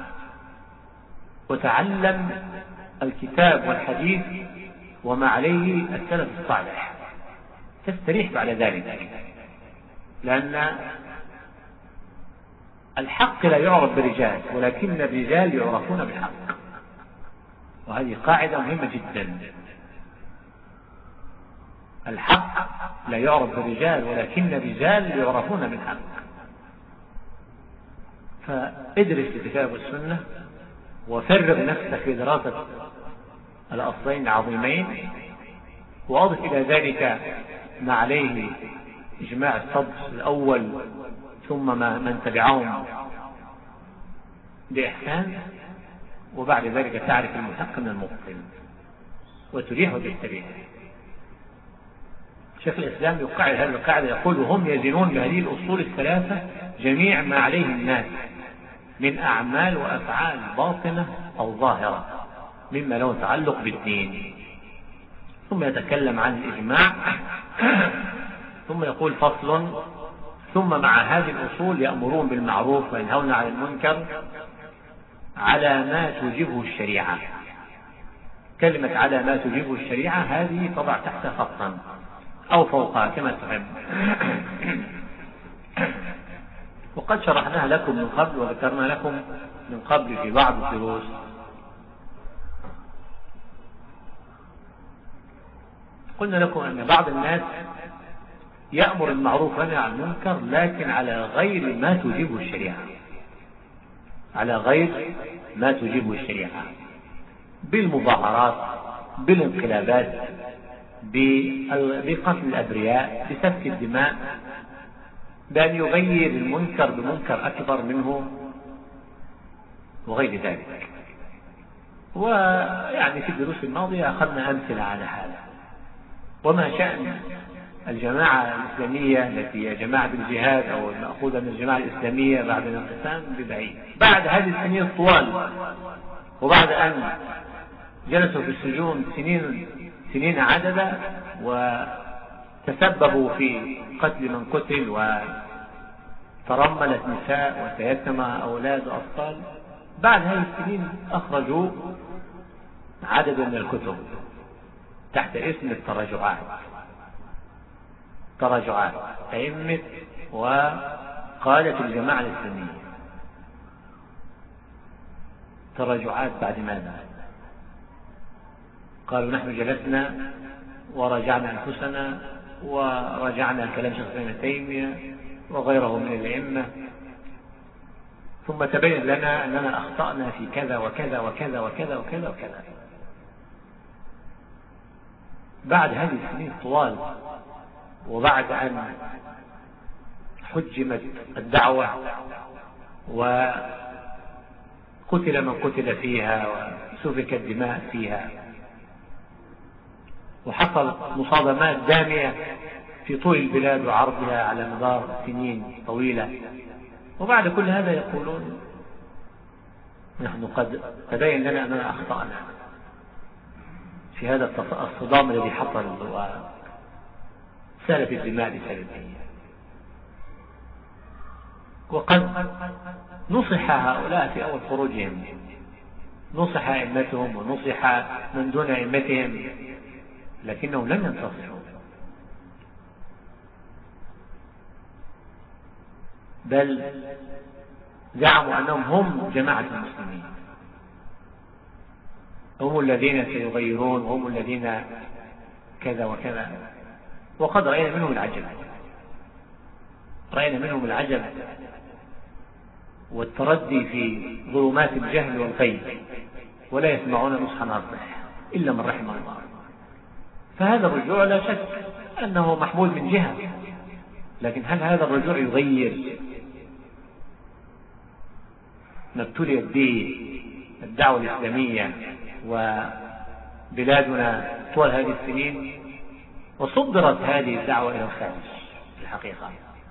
وتعلم الكتاب والحديث وما عليه السلف الصالح، تستريح بعد ذلك. لأن الحق لا يعرف بالرجال، ولكن الرجال يعرفون بالحق، وهذه قاعدة مهمة جدا. الحق لا يعرف بالرجال، ولكن الرجال يعرفون بالحق. فادرس الكتاب والسنة وفرغ نفسك في دراسة الأصلين العظيمين، وأضف إلى ذلك ما عليه إجماع الصدر الأول ثم من تبعهم بإحسان، وبعد ذلك تعرف المحق من المبطل وتريح وتستريح. شيخ الإسلام يقعد هذه القاعدة يقول: وهم يزنون بهذه الأصول الثلاثة جميع ما عليه الناس من أعمال وأفعال باطنة أو ظاهرة مما له تعلق بالدين. ثم يتكلم عن الإجماع ثم يقول: فصل: ثم مع هذه الأصول يأمرون بالمعروف وينهون عن المنكر على ما توجبه الشريعة. كلمة على ما توجبه الشريعة هذه تضع تحت خطا أو فوقها كما تحب. وقد شرحناها لكم من قبل وذكرنا لكم من قبل في بعض الدروس. قلنا لكم أن بعض الناس يأمر المعروف وينهى عن المنكر لكن على غير ما توجبه الشريعة، على غير ما توجبه الشريعة، بالمظاهرات، بالانقلابات، بقتل الأبرياء، بسفك الدماء، بأن يغير المنكر بمنكر أكبر منه وغير ذلك. ويعني في الدروس الماضية أخذنا أمثلة على هذا. وما شأن الجماعة الإسلامية التي هي جماعة الجهاد أو المأخوذة من الجماعة الإسلامية بعد الانقسام ببعيد، بعد هذه السنين الطوال، وبعد أن جلسوا في السجون سنين عددة وتسببوا في قتل من قتل وترملت نساء وتيتم أولاد وأطفال، بعد هذه السنين أخرجوا عددا من الكتب تحت اسم التراجعات. تراجعات أئمة وقادة الجماعة الإسلامية. تراجعات بعد ماذا؟ قالوا: نحن جلسنا وراجعنا أنفسنا وراجعنا كلام شيخ ابن تيمية وغيره من الأئمة، ثم تبين لنا أننا أخطأنا في كذا وكذا وكذا وكذا وكذا وكذا. بعد هذه السنين الطوال، وبعد أن حجمت الدعوة وقتل من قتل فيها وسفك الدماء فيها وحصل مصادمات دامية في طول البلاد وعرضها على مدار سنين طويلة، وبعد كل هذا يقولون: نحن قد تبين لنا أننا أخطأنا في هذا الصدام الذي حصل وسالت الدماء بسببه. وقد نصح هؤلاء في أول خروجهم، نصح أئمتهم ونصح من دون أئمتهم، لكنهم لم ينتصروا، بل زعموا أنهم هم جماعة المسلمين، هم الذين سيغيرون وهم الذين كذا وكذا. وقد رأينا منهم العجب، رأينا منهم العجب والتردي في ظلمات الجهل والغي، ولا يسمعون نصحا ناصح إلا من رحم الله. فهذا الرجوع لا شك أنه محمود من جهة، لكن هل هذا الرجوع يغير ما ابتليت به الدعوة الإسلامية وبلادنا طول هذه السنين؟ وصدرت هذه الدعوة إلى الخارج، في الحقيقة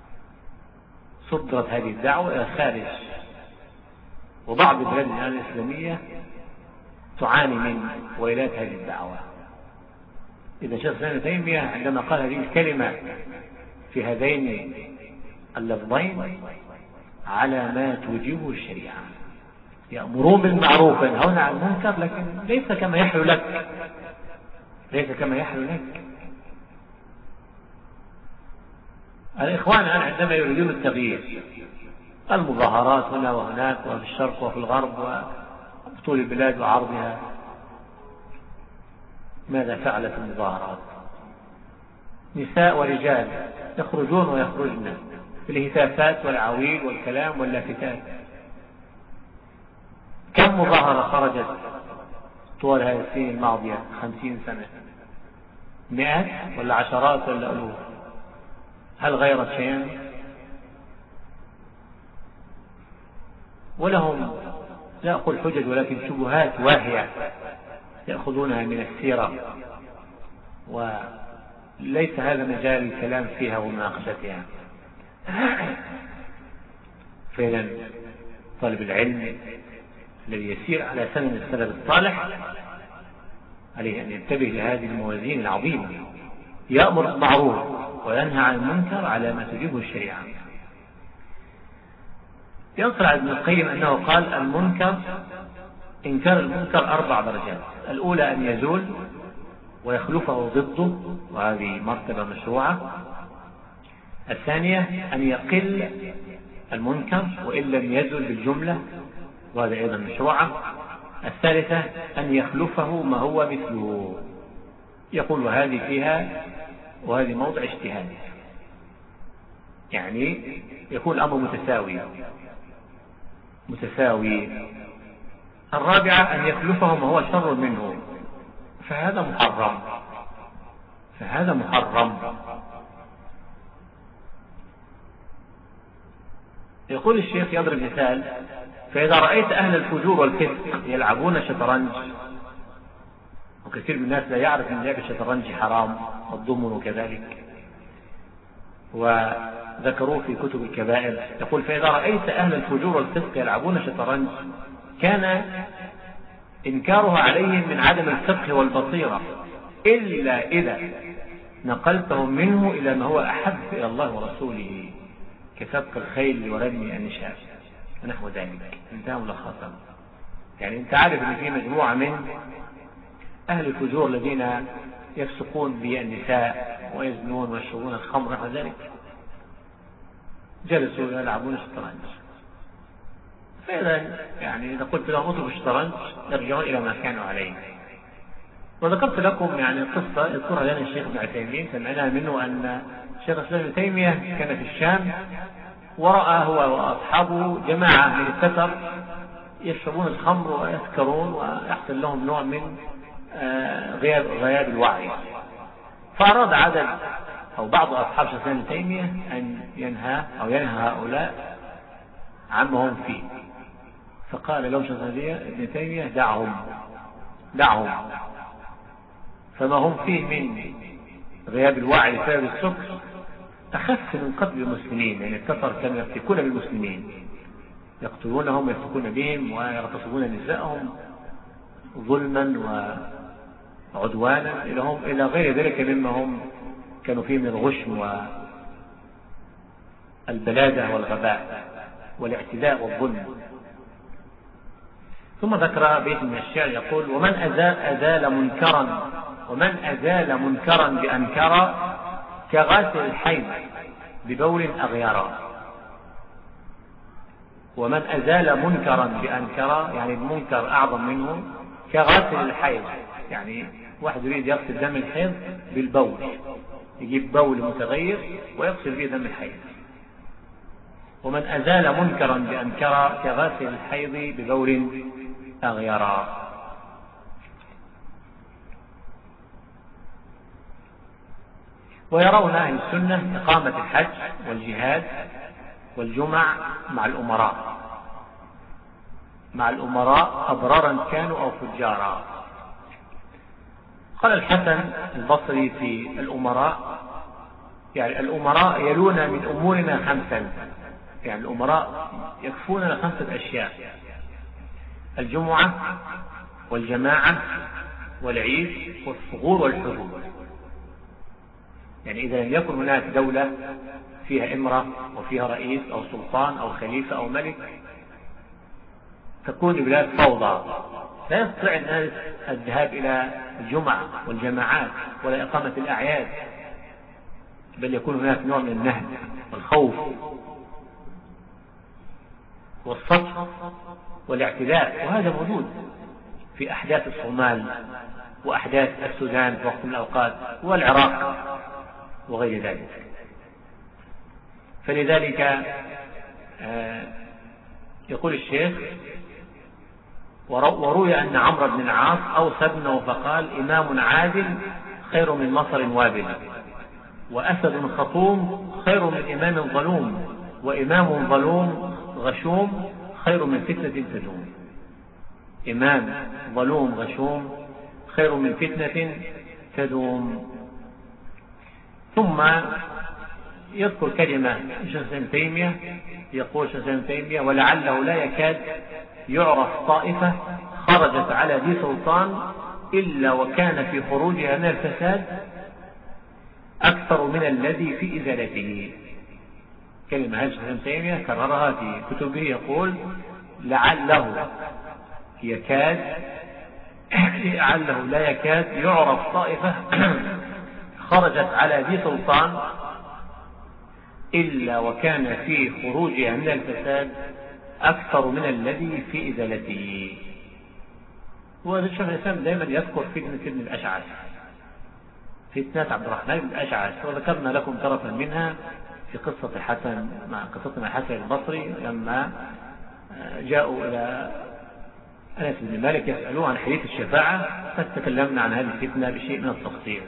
صدرت هذه الدعوة إلى الخارج، وبعض البلاد الإسلامية تعاني من ويلات هذه الدعوة. إذا شيخ الإسلام ابن تيمية عندما قال هذه الكلمة في هذين اللفظين على ما توجبه الشريعة، يأمرون بالمعروف وينهون عن المنكر، لكن ليس كما يحلو لك، ليس كما يحلو لك. الإخوان الآن عندما يريدون التغيير، المظاهرات هنا وهناك وفي الشرق وفي الغرب وطول البلاد وعرضها، ماذا فعلت المظاهرات؟ نساء ورجال يخرجون ويخرجن بالهتافات والعويل والكلام واللافتات. كم مظاهرة خرجت طول هذه السنين الماضية؟ 50 سنة، مئات ولا عشرات ولا ألوف؟ هل غيرت شيئا؟ ولهم لا أقول حجج ولكن شبهات واهية يأخذونها من السيرة، وليس هذا مجال الكلام فيها ومناقشتها. فإذا طالب العلم الذي يسير على سنن السلف الصالح عليه أن ينتبه لهذه الموازين العظيمة، يأمر بالمعروف وينهى عن المنكر على ما تجيبه الشريعة. ينصر على ابن القيم أنه قال المنكر، إنكار المنكر 4 درجات. الأولى أن يزول ويخلفه ضده، وهذه مرتبة مشروعة. الثانية أن يقل المنكر وإن لم يزل بالجملة، وهذا أيضا مشروعة. الثالثة أن يخلفه ما هو مثله. يقول وهذه فيها وهذه موضع اجتهاد، يعني يكون الأمر متساوي. الرابعة أن يخلفه ما هو شر منه، فهذا محرم. يقول الشيخ يضرب مثال: فإذا رأيت أهل الفجور والفسق يلعبون شطرنج، وكثير من الناس لا يعرف أن لعب الشطرنج حرام، والضمن كذلك، وذكروه في كتب الكبائر. يقول فإذا رأيت أهل الفجور والفسق يلعبون شطرنج كان إنكارها عليهم من عدم الفقه والبصيرة، إلا إذا نقلتهم منه إلى ما هو أحب إلى الله ورسوله، كسبق الخيل ورمي النشاب ونحو ذلك. انتهى ملخصا. يعني انت عارف ان في مجموعة من اهل الفجور الذين يفسقون بالنساء ويزنون ويشربون الخمر ونحو ذلك، جلسوا يلعبون الشطرنج. فإذا يعني إذا قلت لهم اطلبوا الشطرنج يرجعون إلى ما كانوا عليه. وذكرت لكم يعني قصة يذكرها لنا الشيخ ابن عثيمين، سمعناها منه أن الشيخ الإسلام ابن تيمية كان في الشام ورأى هو وأصحابه جماعة من التتر يشربون الخمر ويسكرون ويحصل لهم نوع من غياب الوعي، فأراد عدد أو بعض أصحاب الشيخ ابن تيمية أن ينهى هؤلاء عما هم فيه. فقال لهم الشيخ ابن تيمية دعهم، فما هم فيه من غياب الوعي بسبب السكر أخف من قتل المسلمين. يعني الكفر كانوا يفتكون بالمسلمين، يقتلونهم ويفتكون بهم ويغتصبون نساءهم ظلما وعدوانا إلى غير ذلك مما هم كانوا فيه من الغشم والبلادة والغباء والاعتداء والظلم. ثم ذكر بيت من الشعر يقول: ومن أزال منكرا بأنكر كغاسل الحيض ببول أغيرا. ومن أزال منكرا بأنكر يعني المنكر أعظم منه، كغاسل الحيض يعني واحد يريد يغسل دم الحيض بالبول، يجيب بول متغير ويغسل به دم الحيض. ومن أزال منكرا بأنكر كغاسل الحيض ببول أغيرا. ويرون أهل السنة إقامة الحج والجهاد والجمع مع الأمراء أبرارا كانوا أو فجارا. قال الحسن البصري في الأمراء، يعني الأمراء يلون من أمورنا 5، يعني الأمراء يكفوننا 5 أشياء: الجمعة والجماعة والعيد والثغور والحدود. يعني إذا لم يكن هناك دولة فيها إمرة وفيها رئيس أو سلطان أو خليفة أو ملك، تكون البلاد فوضى، لا يستطيع الناس الذهاب إلى الجمعة والجماعات ولا إقامة الأعياد، بل يكون هناك نوع من النهب والخوف والصف والاعتداء. وهذا موجود في أحداث الصومال وأحداث السودان في وقت من الأوقات والعراق وغير ذلك. فلذلك يقول الشيخ: وروي أن عمرو بن العاص أوصى ابنه فقال: إمام عادل خير من مصر وابل، وأسد خطوم خير من إمام ظلوم، وإمام ظلوم غشوم خير من فتنة تدوم. إمام ظلوم غشوم خير من فتنة تدوم. ثم يذكر كلمة شيخ ابن تيمية، يقول شيخ ابن تيمية: ولعله لا يكاد يعرف طائفة خرجت على ذي سلطان إلا وكان في خروجها من الفساد أكثر من الذي في إزالته. كلمة هذه شيخ ابن تيمية كررها في كتبه، يقول: لعله لا يكاد يعرف طائفة خرجت على ذي سلطان إلا وكان في خروجها من الفساد أكثر من الذي في إزالته. وهذا الشيخ الإسلام دائما يذكر فتنة ابن الأشعث، فتنة عبد الرحمن بن الأشعث، وذكرنا لكم طرفا منها في قصة الحسن مع قصتنا الحسن البصري لما جاءوا إلى أنس بن مالك يسألوه عن حديث الشفاعة، فتكلمنا عن هذه الفتنة بشيء من التفصيل.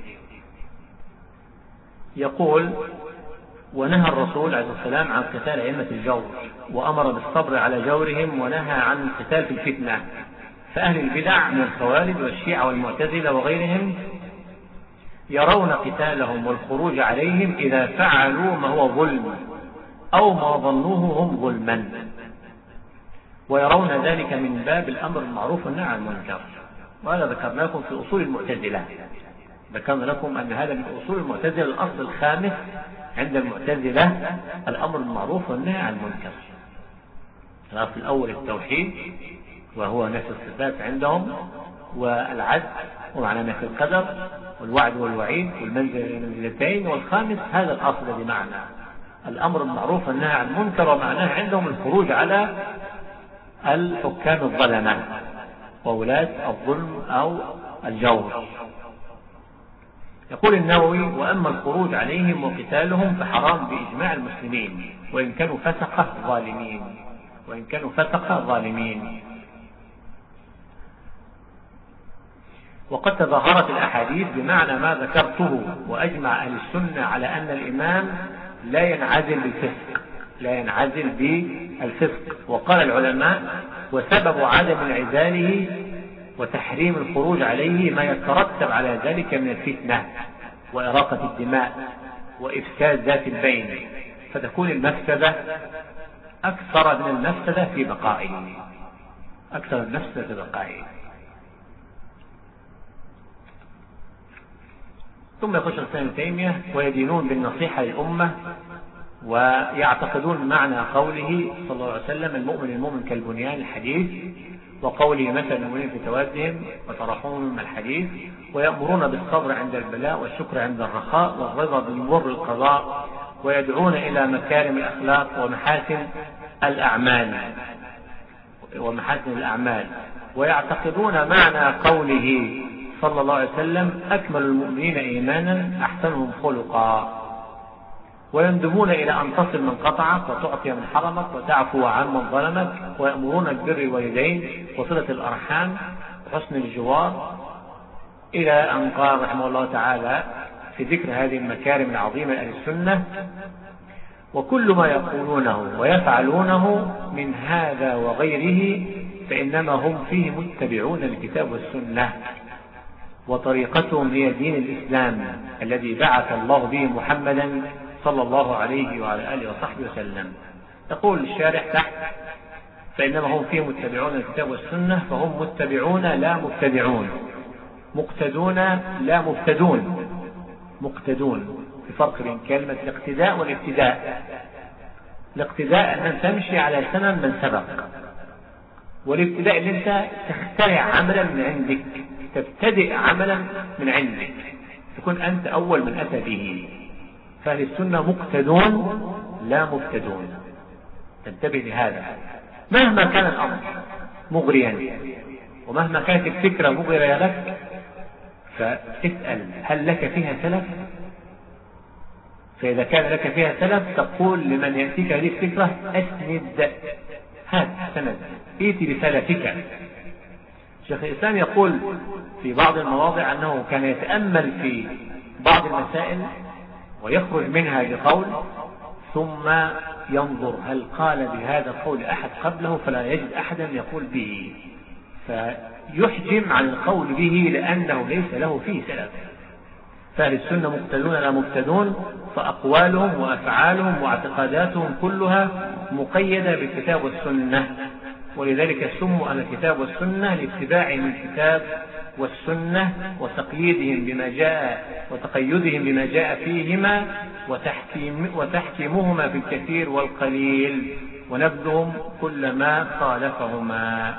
يقول: ونهى الرسول عليه الصلاة والسلام عن قتال أئمة الجور، وأمر بالصبر على جورهم، ونهى عن القتال في الفتنة. فأهل البدع من الخوارج والشيعة والمعتزلة وغيرهم يرون قتالهم والخروج عليهم إذا فعلوا ما هو ظلم أو ما ظنوه هم ظلما، ويرون ذلك من باب الأمر المعروف والنهي عن المنكر. وهذا ذكرنا لكم في أصول المعتزلة، ذكرنا لكم أن هذا من أصول المعتزلة الأصل الخامس عند المعتزلة: الأمر المعروف والنهي عن المنكر. الأصل الأول التوحيد، وهو نفس الصفات عندهم، والعدل ومعنى نفس القدر، والوعد والوعيد والمنزلتين، والخامس هذا الأصل الذي معنا الأمر المعروف والنهي عن المنكر، ومعناه عندهم الخروج على الحكام الظلمة وولاة الظلم أو الجور. يقول النووي: وأما الخروج عليهم وقتالهم فحرام بإجماع المسلمين، وإن كانوا فسقة ظالمين. وقد تظاهرت الأحاديث بمعنى ما ذكرته، وأجمع أهل السنة على أن الإمام لا ينعزل بالفسق. وقال العلماء: وسبب عدم انعزاله وتحريم الخروج عليه ما يترتب على ذلك من الفتنة وإراقة الدماء وإفساد ذات البين، فتكون المفسدة أكثر من المفسدة في بقائه. ثم يخش الإسلام ابن تيمية: ويدينون بالنصيحة للأمة، ويعتقدون معنى قوله صلى الله عليه وسلم: المؤمن كالبنيان، الحديث، وقوله: مثل المؤمنين في توادهم وتراحمهم، الحديث، ويأمرون بالصبر عند البلاء والشكر عند الرخاء والرضا بمر القضاء، ويدعون إلى مكارم الأخلاق ومحاسن الأعمال، ويعتقدون معنى قوله صلى الله عليه وسلم: أكمل المؤمنين إيمانا أحسنهم خلقا، ويندمون إلى أن تصل من قطعك وتعطي من حرمك وتعفو عمن ظلمك، ويأمرون ببر الوالدين وصلة الأرحام وحسن الجوار، إلى أن قال رحمه الله تعالى: في ذكر هذه المكارم العظيمة لأهل السنة، وكل ما يقولونه ويفعلونه من هذا وغيره فإنما هم فيه متبعون الكتاب والسنة، وطريقتهم هي دين الإسلام الذي بعث الله به محمدا صلى الله عليه وعلى آله وصحبه وسلم. يقول الشارح تحت: فإنما هم فيه متبعون الكتاب والسنة، فهم متبعون لا مبتدعون، مقتدون لا مبتدون. مقتدون، في فرق بين كلمة الاقتداء والابتداء. الاقتداء أن تمشي على سنن من سبق، والابتداء أن أنت تخترع عملا من عندك، تبتدئ عملا من عندك، تكون أنت أول من أتى به. فأهل السنة مقتدون لا مبتدون. تنتبه لهذا، مهما كان الأمر مغريا ومهما كانت الفكرة مغرية لك، فاسأل هل لك فيها سلف؟ فإذا كان لك فيها سلف تقول لمن يأتيك هذه الفكرة: أسند، هات سند، ائتي بسلفك. شيخ الإسلام يقول في بعض المواضع أنه كان يتأمل في بعض المسائل ويخرج منها بقول، ثم ينظر هل قال بهذا القول أحد قبله، فلا يجد أحدا يقول به، فيحجم عن القول به لأنه ليس له فيه سلف. فأهل السنة مقتدون لا مبتدون، فأقوالهم وأفعالهم واعتقاداتهم كلها مقيدة بالكتاب والسنة، ولذلك سموا أهل الكتاب والسنة لاتباعهم الكتاب والسنة وتقييدهم بما جاء وتقيدهم بما جاء فيهما وتحكيمهما في الكثير والقليل ونبذهم كل ما خالفهما.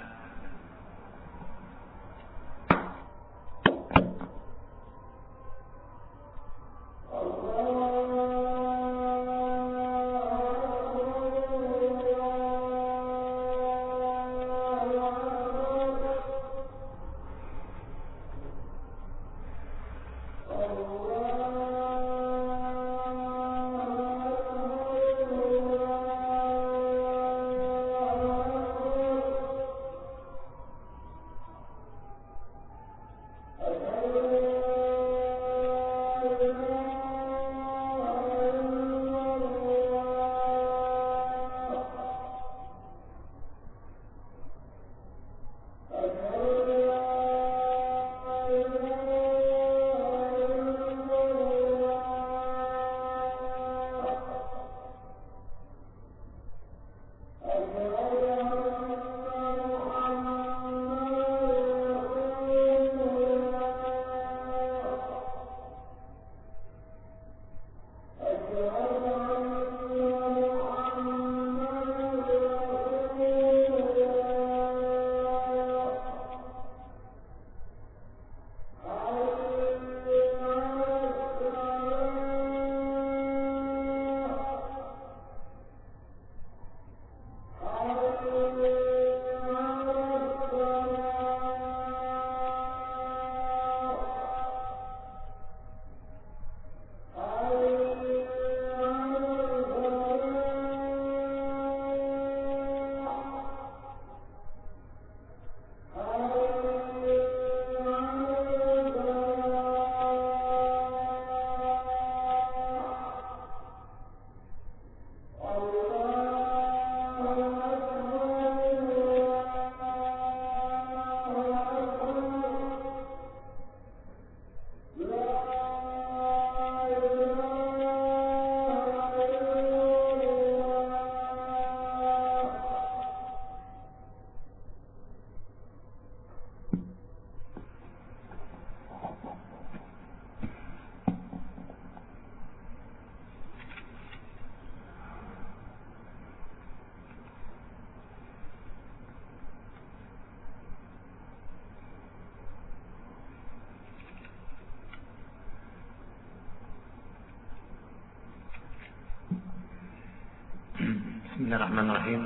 بسم الله الرحمن الرحيم.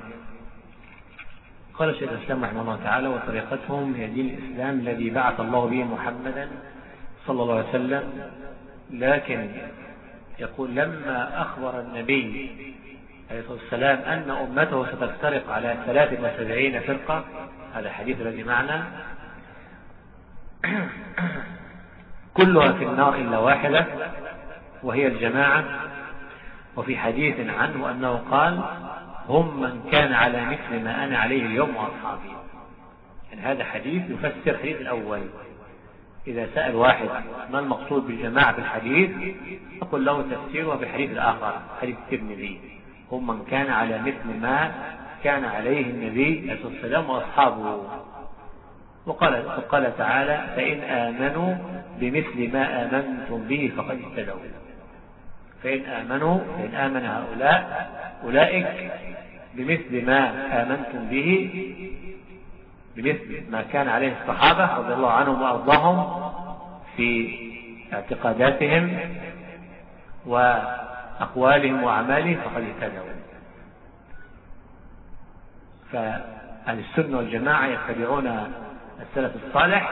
قال شيخ الإسلام رحمه الله تعالى: وطريقتهم هي دين الإسلام الذي بعث الله به محمدا صلى الله عليه وسلم. لكن يقول: لما أخبر النبي عليه الصلاة والسلام أن أمته ستفترق على 73 فرقة، هذا الحديث الذي معنا، كلها في النار إلا واحدة وهي الجماعة. وفي حديث عنه أنه قال هم من كان على مثل ما أنا عليه اليوم وأصحابي. يعني هذا حديث يفسر الحديث الأول. إذا سأل واحد ما المقصود بالجماعة في الحديث أقول له تفسيره في الحديث الآخر، حديث الترمذي، هم من كان على مثل ما كان عليه النبي عليه الصلاة والسلام وأصحابه. وقال تعالى فإن آمنوا بمثل ما آمنتم به فقد اهتدوا. فإن آمن أولئك بمثل ما آمنتم به، بمثل ما كان عليه الصحابة رضي الله عنهم وأرضاهم في اعتقاداتهم وأقوالهم وأعمالهم فقد اهتدوا. فأهل السنة والجماعة يتبعون السلف الصالح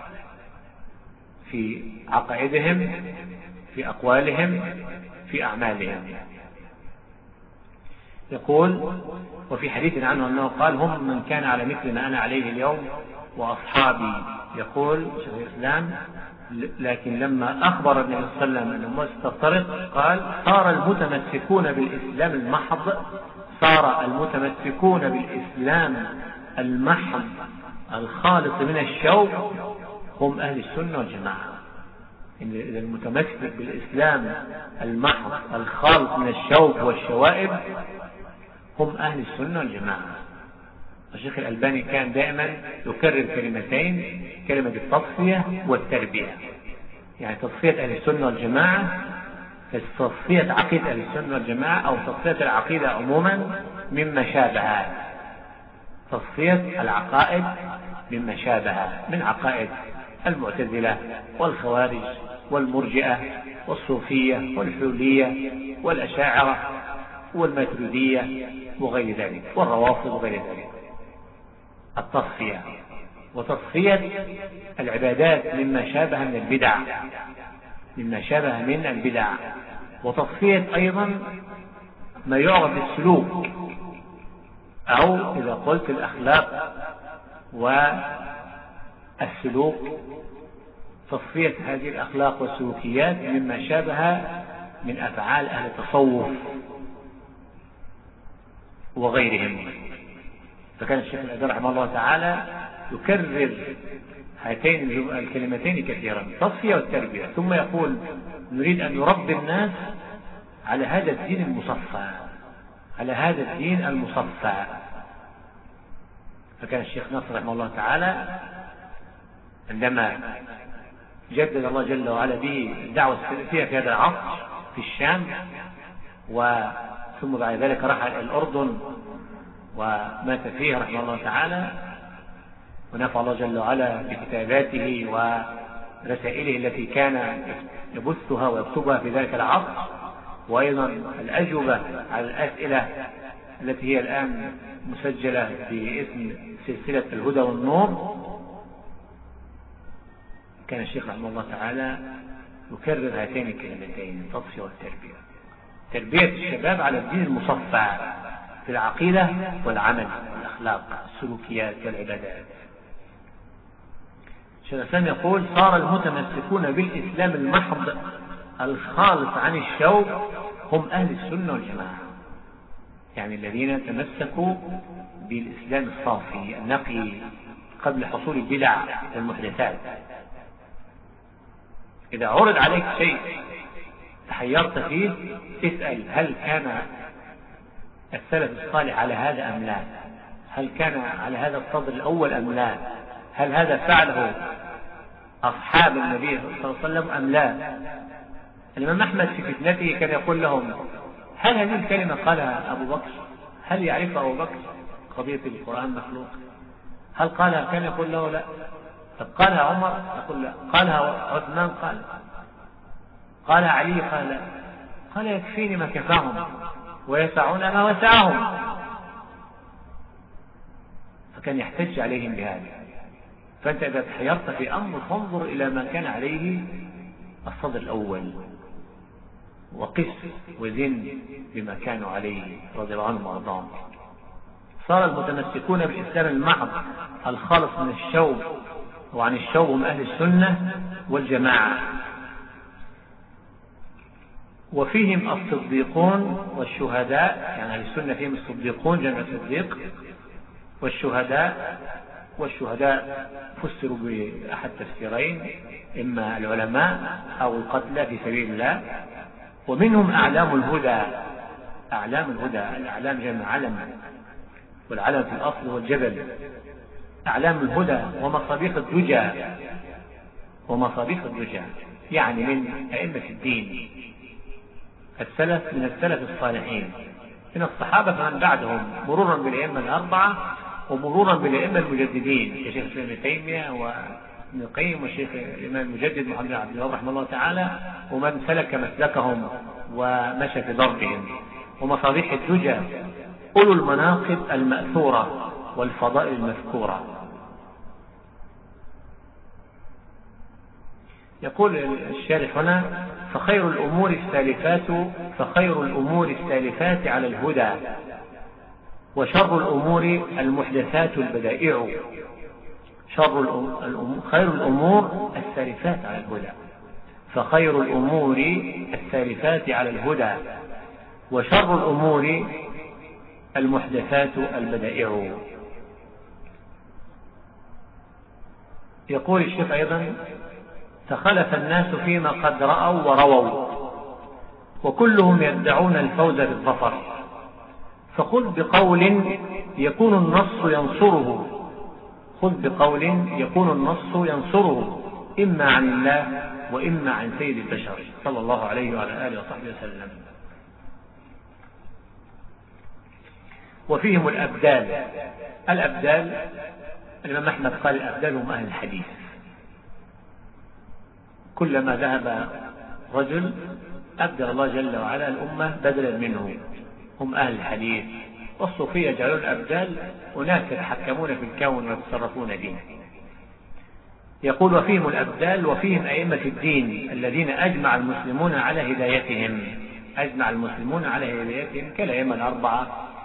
في عقائدهم، في أقوالهم، في أعمالهم. يقول وفي حديث عنه أنه قال هم من كان على مثل ما أنا عليه اليوم وأصحابي. يقول شيخ الإسلام لكن لما أخبر النبي صلى الله عليه وسلم أنه مستفترق قال صار المتمسكون بالإسلام المحض الخالص من الشوق هم أهل السنة والجماعة. إذا المتمسك بالإسلام المحض الخالص من الشوق والشوائب هم أهل السنة والجماعة. الشيخ الألباني كان دائما يكرر كلمتين، كلمة التصفية والتربية. يعني تصفية أهل السنة والجماعة، تصفية عقيدة أهل السنة والجماعة أو تصفية العقيدة عموما مما شابه، تصفية العقائد مما شابه من عقائد المعتزلة والخوارج والمرجئة والصوفية والحلولية والأشاعرة والماتريدية وغير ذلك والروافض وغير ذلك. التصفية وتصفية العبادات مما شابه من البدع، وتصفية أيضا ما يعرف بالسلوك أو إذا قلت الأخلاق والسلوك، تصفية هذه الأخلاق والسلوكيات مما شابه من أفعال أهل التصوف وغيرهم. فكان الشيخ الألباني رحمه الله تعالى يكرر هاتين الكلمتين كثيرا، التصفية والتربية، ثم يقول نريد أن نربي الناس على هذا الدين المصفى، فكان الشيخ ناصر رحمه الله تعالى عندما جدد الله جل وعلا به الدعوة السلفية في هذا العصر في الشام، ثم بعد ذلك راح إلى الأردن ومات فيه رحمه الله تعالى، ونفع الله جل وعلا بكتاباته ورسائله التي كان يبثها ويكتبها في ذلك العصر، وأيضا الأجوبة على الأسئلة التي هي الآن مسجلة باسم سلسلة الهدى والنور. كان الشيخ رحمه الله تعالى يكرر هاتين الكلمتين، التصفية والتربية، تربية الشباب على الدين المصفى في العقيدة والعمل والأخلاق السلوكيات والعبادات. الشيخ الإسلام يقول صار المتمسكون بالإسلام المحض الخالص عن الشوق هم أهل السنة والجماعة، يعني الذين تمسكوا بالإسلام الصافي النقي قبل حصول البدع والمحدثات. إذا عرض عليك شيء تحيرت فيه اسأل هل كان السلف الصالح على هذا أم لا؟ هل كان على هذا الصدر الأول أم لا؟ هل هذا فعله أصحاب النبي صلى الله عليه وسلم أم لا؟ الإمام أحمد في فتنته كان يقول لهم هل هذه الكلمة قالها أبو بكر؟ هل يعرف أبو بكر قضية القرآن مخلوق؟ هل قالها؟ كان يقول له لا. طب قالها عمر؟ يقول لا. قالها عثمان؟ قالها علي؟ قال لا. قال يكفيني ما كفاهم ويسعون ما وسعهم. فكان يحتج عليهم بهذا. فأنت إذا تحيرت في أمر فانظر إلى ما كان عليه الصدر الأول وقس وزن بما كانوا عليه رضي الله عنهم وارضاهم. صار المتمسكون بالإسلام المحض الخالص من الشوق وعن الشوب من أهل السنة والجماعة. وفيهم الصديقون والشهداء، يعني أهل السنة فيهم الصديقون جمع صديق، والشهداء فسروا بأحد تفسيرين، إما العلماء أو القتلى في سبيل الله. ومنهم أعلام الهدى. الأعلام جمع علم، والعلم في الأصل هو الجبل. أعلام الهدى ومصابيح الدجى، يعني من أئمة الدين من السلف الصالحين من الصحابة فمن بعدهم، مرورا بالأئمة الأربعة ومرورا بالأئمة المجددين كشيخ الإسلام ابن تيمية وابن القيم والشيخ الإمام المجدد محمد بن عبد الوهاب رحمه الله تعالى، ومن سلك مسلكهم ومشى في ضربهم. ومصابيح الدجى أولو المناقب المأثورة والفضائل المذكورة. يقول الشارح هنا: فخير الأمور السالفات على الهدى، وشر الأمور المحدثات البدائع. خير الأمور السالفات على الهدى، فخير الأمور السالفات على الهدى، وشر الأمور المحدثات البدائع. يقول الشيخ أيضا: تخلف الناس فيما قد رأوا ورووا، وكلهم يدعون الفوز بالظفر، فخذ بقول يكون النص ينصره إما عن الله وإما عن سيد البشر صلى الله عليه وعلى آله وصحبه وسلم. وفيهم الأبدال. الإمام أحمد قال الأبدال هم أهل الحديث. كلما ذهب رجل أبدل الله جل وعلا الأمة بدلا منه، هم أهل الحديث. والصوفية يجعلون الأبدال أناس يتحكمون في الكون ويتصرفون به. يقول: وفيهم الأبدال وفيهم أئمة الدين الذين أجمع المسلمون على هدايتهم كالأئمة الأربعة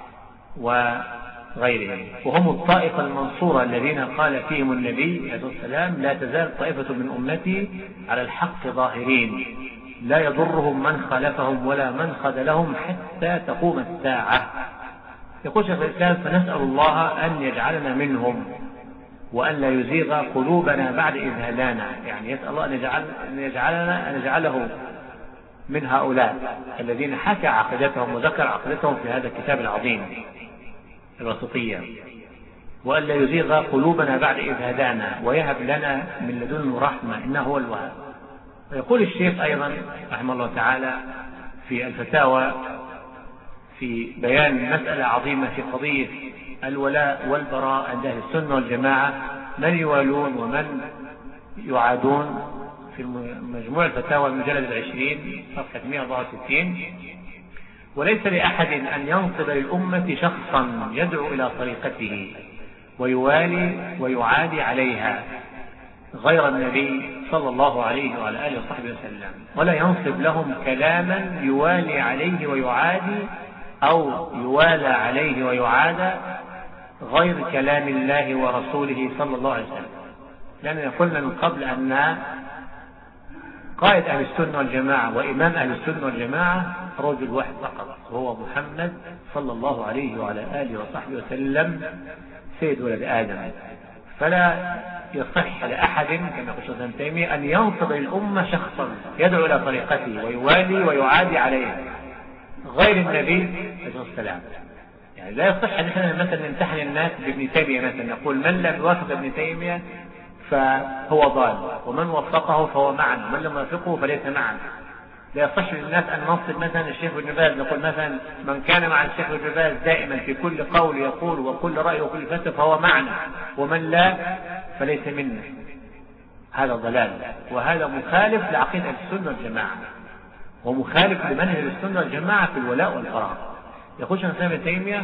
وغيرهم، وهم الطائفة المنصورة الذين قال فيهم النبي عليه السلام: لا تزال طائفة من أمتي على الحق ظاهرين، لا يضرهم من خالفهم ولا من خذلهم حتى تقوم الساعة. يقول شيخ الإسلام: فنسأل الله أن يجعلنا منهم، وأن لا يزيغ قلوبنا بعد إذ هدانا. يعني يسأل الله أن يجعله من هؤلاء الذين حكى عقيدتهم وذكر عقيدتهم في هذا الكتاب العظيم الوسطية، وأن لا يزيغ قلوبنا بعد إذ هدانا، ويهب لنا من لدنه رحمة إنه هو الوهاب. ويقول الشيخ أيضا رحمه الله تعالى في الفتاوى في بيان مسألة عظيمة في قضية الولاء والبراء عند أهل السنة والجماعة، من يوالون ومن يعادون، في مجموع الفتاوى المجلد 20 صفحة 164: وليس لأحد أن ينصب للأمة شخصا يدعو إلى طريقته ويوالي ويعادي عليها غير النبي صلى الله عليه وعلى آله وصحبه وسلم، ولا ينصب لهم كلاما يوالي عليه ويعادي أو يوالى عليه ويعادى غير كلام الله ورسوله صلى الله عليه وسلم. لأننا قلنا من قبل أن قائد أهل السنة والجماعة وإمام أهل السنة والجماعة رجل واحد فقط، وهو محمد صلى الله عليه وعلى آله وصحبه وسلم سيد ولد آدم. فلا يصح لأحد كما قال ابن تيمية أن ينصب للأمة شخصا يدعو إلى طريقته ويوالي ويعادي عليه غير النبي عليه السلام. يعني لا يصح أن احنا مثلا نمتحن الناس بابن تيمية، مثلا نقول من لم يوافق ابن تيمية فهو ضال، ومن وفقه فهو معنا، ومن لم يوافقه فليس معنا. لا يصح للناس أن ننصب مثلا الشيخ ابن باز نقول مثلا من كان مع الشيخ ابن باز دائما في كل قول يقول وكل رأي وكل فتوى فهو معنا، ومن لا فليس منا. هذا ضلال، وهذا مخالف لعقيدة السنة والجماعة، ومخالف لمنهج السنة والجماعة في الولاء والبراء. يقول شيخ الإسلام ابن تيمية: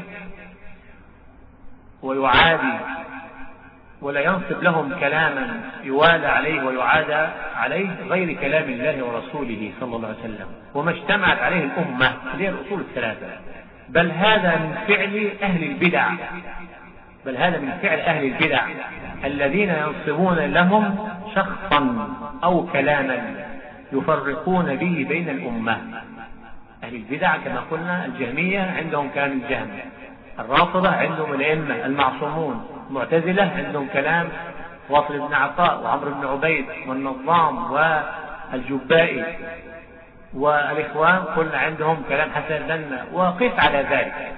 ويعادي ولا ينصب لهم كلاما يوالى عليه ويعادى عليه غير كلام الله ورسوله صلى الله عليه وسلم وما اجتمعت عليه الأمة، هذه الأصول الثلاثة، بل هذا من فعل أهل البدع. بل هذا من فعل أهل البدع الذين ينصبون لهم شخصا أو كلاما يفرقون به بين الأمة. أهل البدع كما قلنا الجهمية عندهم كلام الجهم، الرافضة عندهم الأئمة المعصومون، المعتزلة عندهم كلام واصل بن عطاء وعمرو بن عبيد والنظام والجبائي، والإخوان قلنا عندهم كلام حسن البنا، وقف على ذلك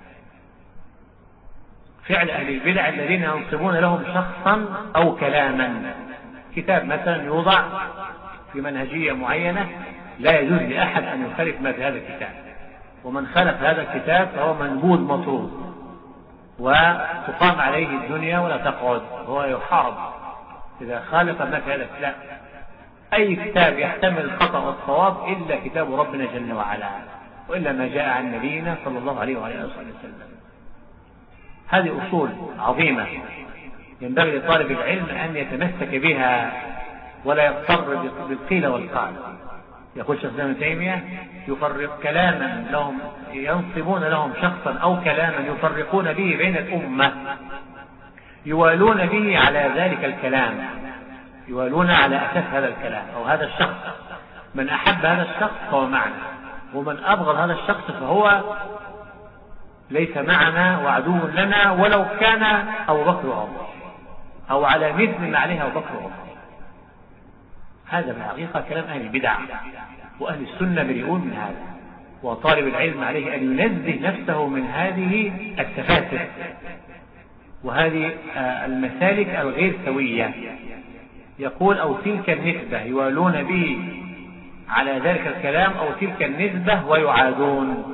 فعل أهل البدع الذين ينصبون لهم شخصا أو كلاما. كتاب مثلا يوضع في منهجية معينة لا يجوز لأحد أن يخالف ما في هذا الكتاب، ومن خالف هذا الكتاب فهو منبوذ مطرود وتقام عليه الدنيا ولا تقعد، هو يحارب إذا خالف ما في هذا الكتاب. أي كتاب يحتمل الخطأ والصواب إلا كتاب ربنا جل وعلا، وإلا ما جاء عن نبينا صلى الله عليه وعلى آله وسلم. هذه أصول عظيمة ينبغي لطالب العلم أن يتمسك بها ولا يضطر بالقيل والقال. يقول شيخ ابن تيمية يفرق كلاما لهم، ينصبون لهم شخصا أو كلاما يفرقون به بين الأمة، يوالون به على ذلك الكلام، يوالون على أساس هذا الكلام أو هذا الشخص. من أحب هذا الشخص فهو معنا، ومن أبغض هذا الشخص فهو ليس معنا وعدو لنا، ولو كان أبو بكر وعمر أو على مثل ما عليه أبو بكر وعمر. هذا في الحقيقة كلام أهل البدع، وأهل السنة بريئون من هذا، وطالب العلم عليه أن ينزه نفسه من هذه التفاسر وهذه المسالك الغير سوية. يقول أو تلك النسبة يوالون به على ذلك الكلام، أو تلك النسبة ويعادون.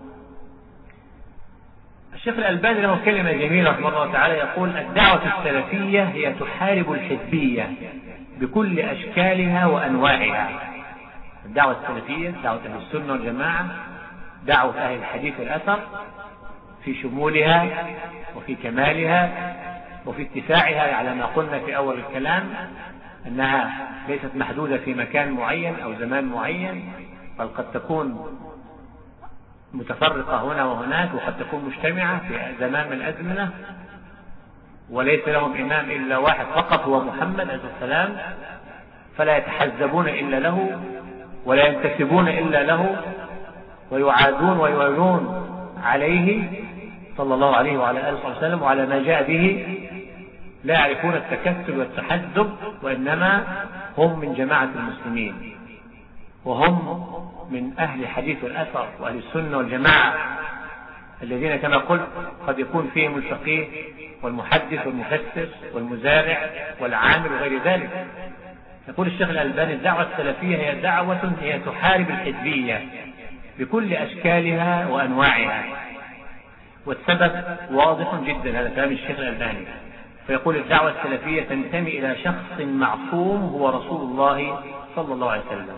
الشيخ الألباني له كلمة جميلة رحمه الله تعالى، يقول الدعوة السلفية هي تحارب الحزبية بكل أشكالها وأنواعها. الدعوة السلفية دعوة أهل السنة والجماعة، دعوة أهل الحديث والأثر في شمولها وفي كمالها وفي اتساعها، على ما قلنا في أول الكلام أنها ليست محدودة في مكان معين أو زمان معين، بل قد تكون متفرقة هنا وهناك، وقد تكون مجتمعة في زمان من الأزمنة، وليس لهم إمام إلا واحد فقط هو محمد عليه السلام، فلا يتحزبون إلا له ولا ينتسبون إلا له، ويعادون ويوالون عليه صلى الله عليه وعلى آله وسلم وعلى ما جاء به، لا يعرفون التكتل والتحزب، وإنما هم من جماعة المسلمين، وهم من أهل الحديث والأثر وأهل السنة والجماعة، الذين كما قلت قد يكون فيهم الفقيه والمحدث والمفسر والمزارع والعامل وغير ذلك. يقول الشيخ الألباني الدعوة السلفية هي دعوة هي تحارب الحزبية بكل أشكالها وأنواعها. والسبب واضح جدا، هذا كلام الشيخ الألباني، فيقول الدعوة السلفية تنتمي إلى شخص معصوم هو رسول الله صلى الله عليه وسلم،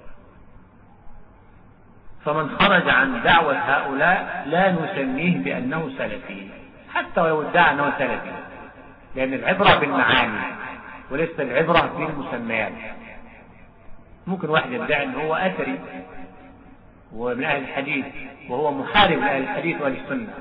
فمن خرج عن دعوة هؤلاء لا نسميه بأنه سلفي حتى ولو ادعى أنه سلفي، لأن العبرة بالمعاني وليس العبرة بالمسميات. ممكن واحد يدعي أنه هو أثري ومن أهل الحديث وهو محارب لأهل الحديث وأهل السنة،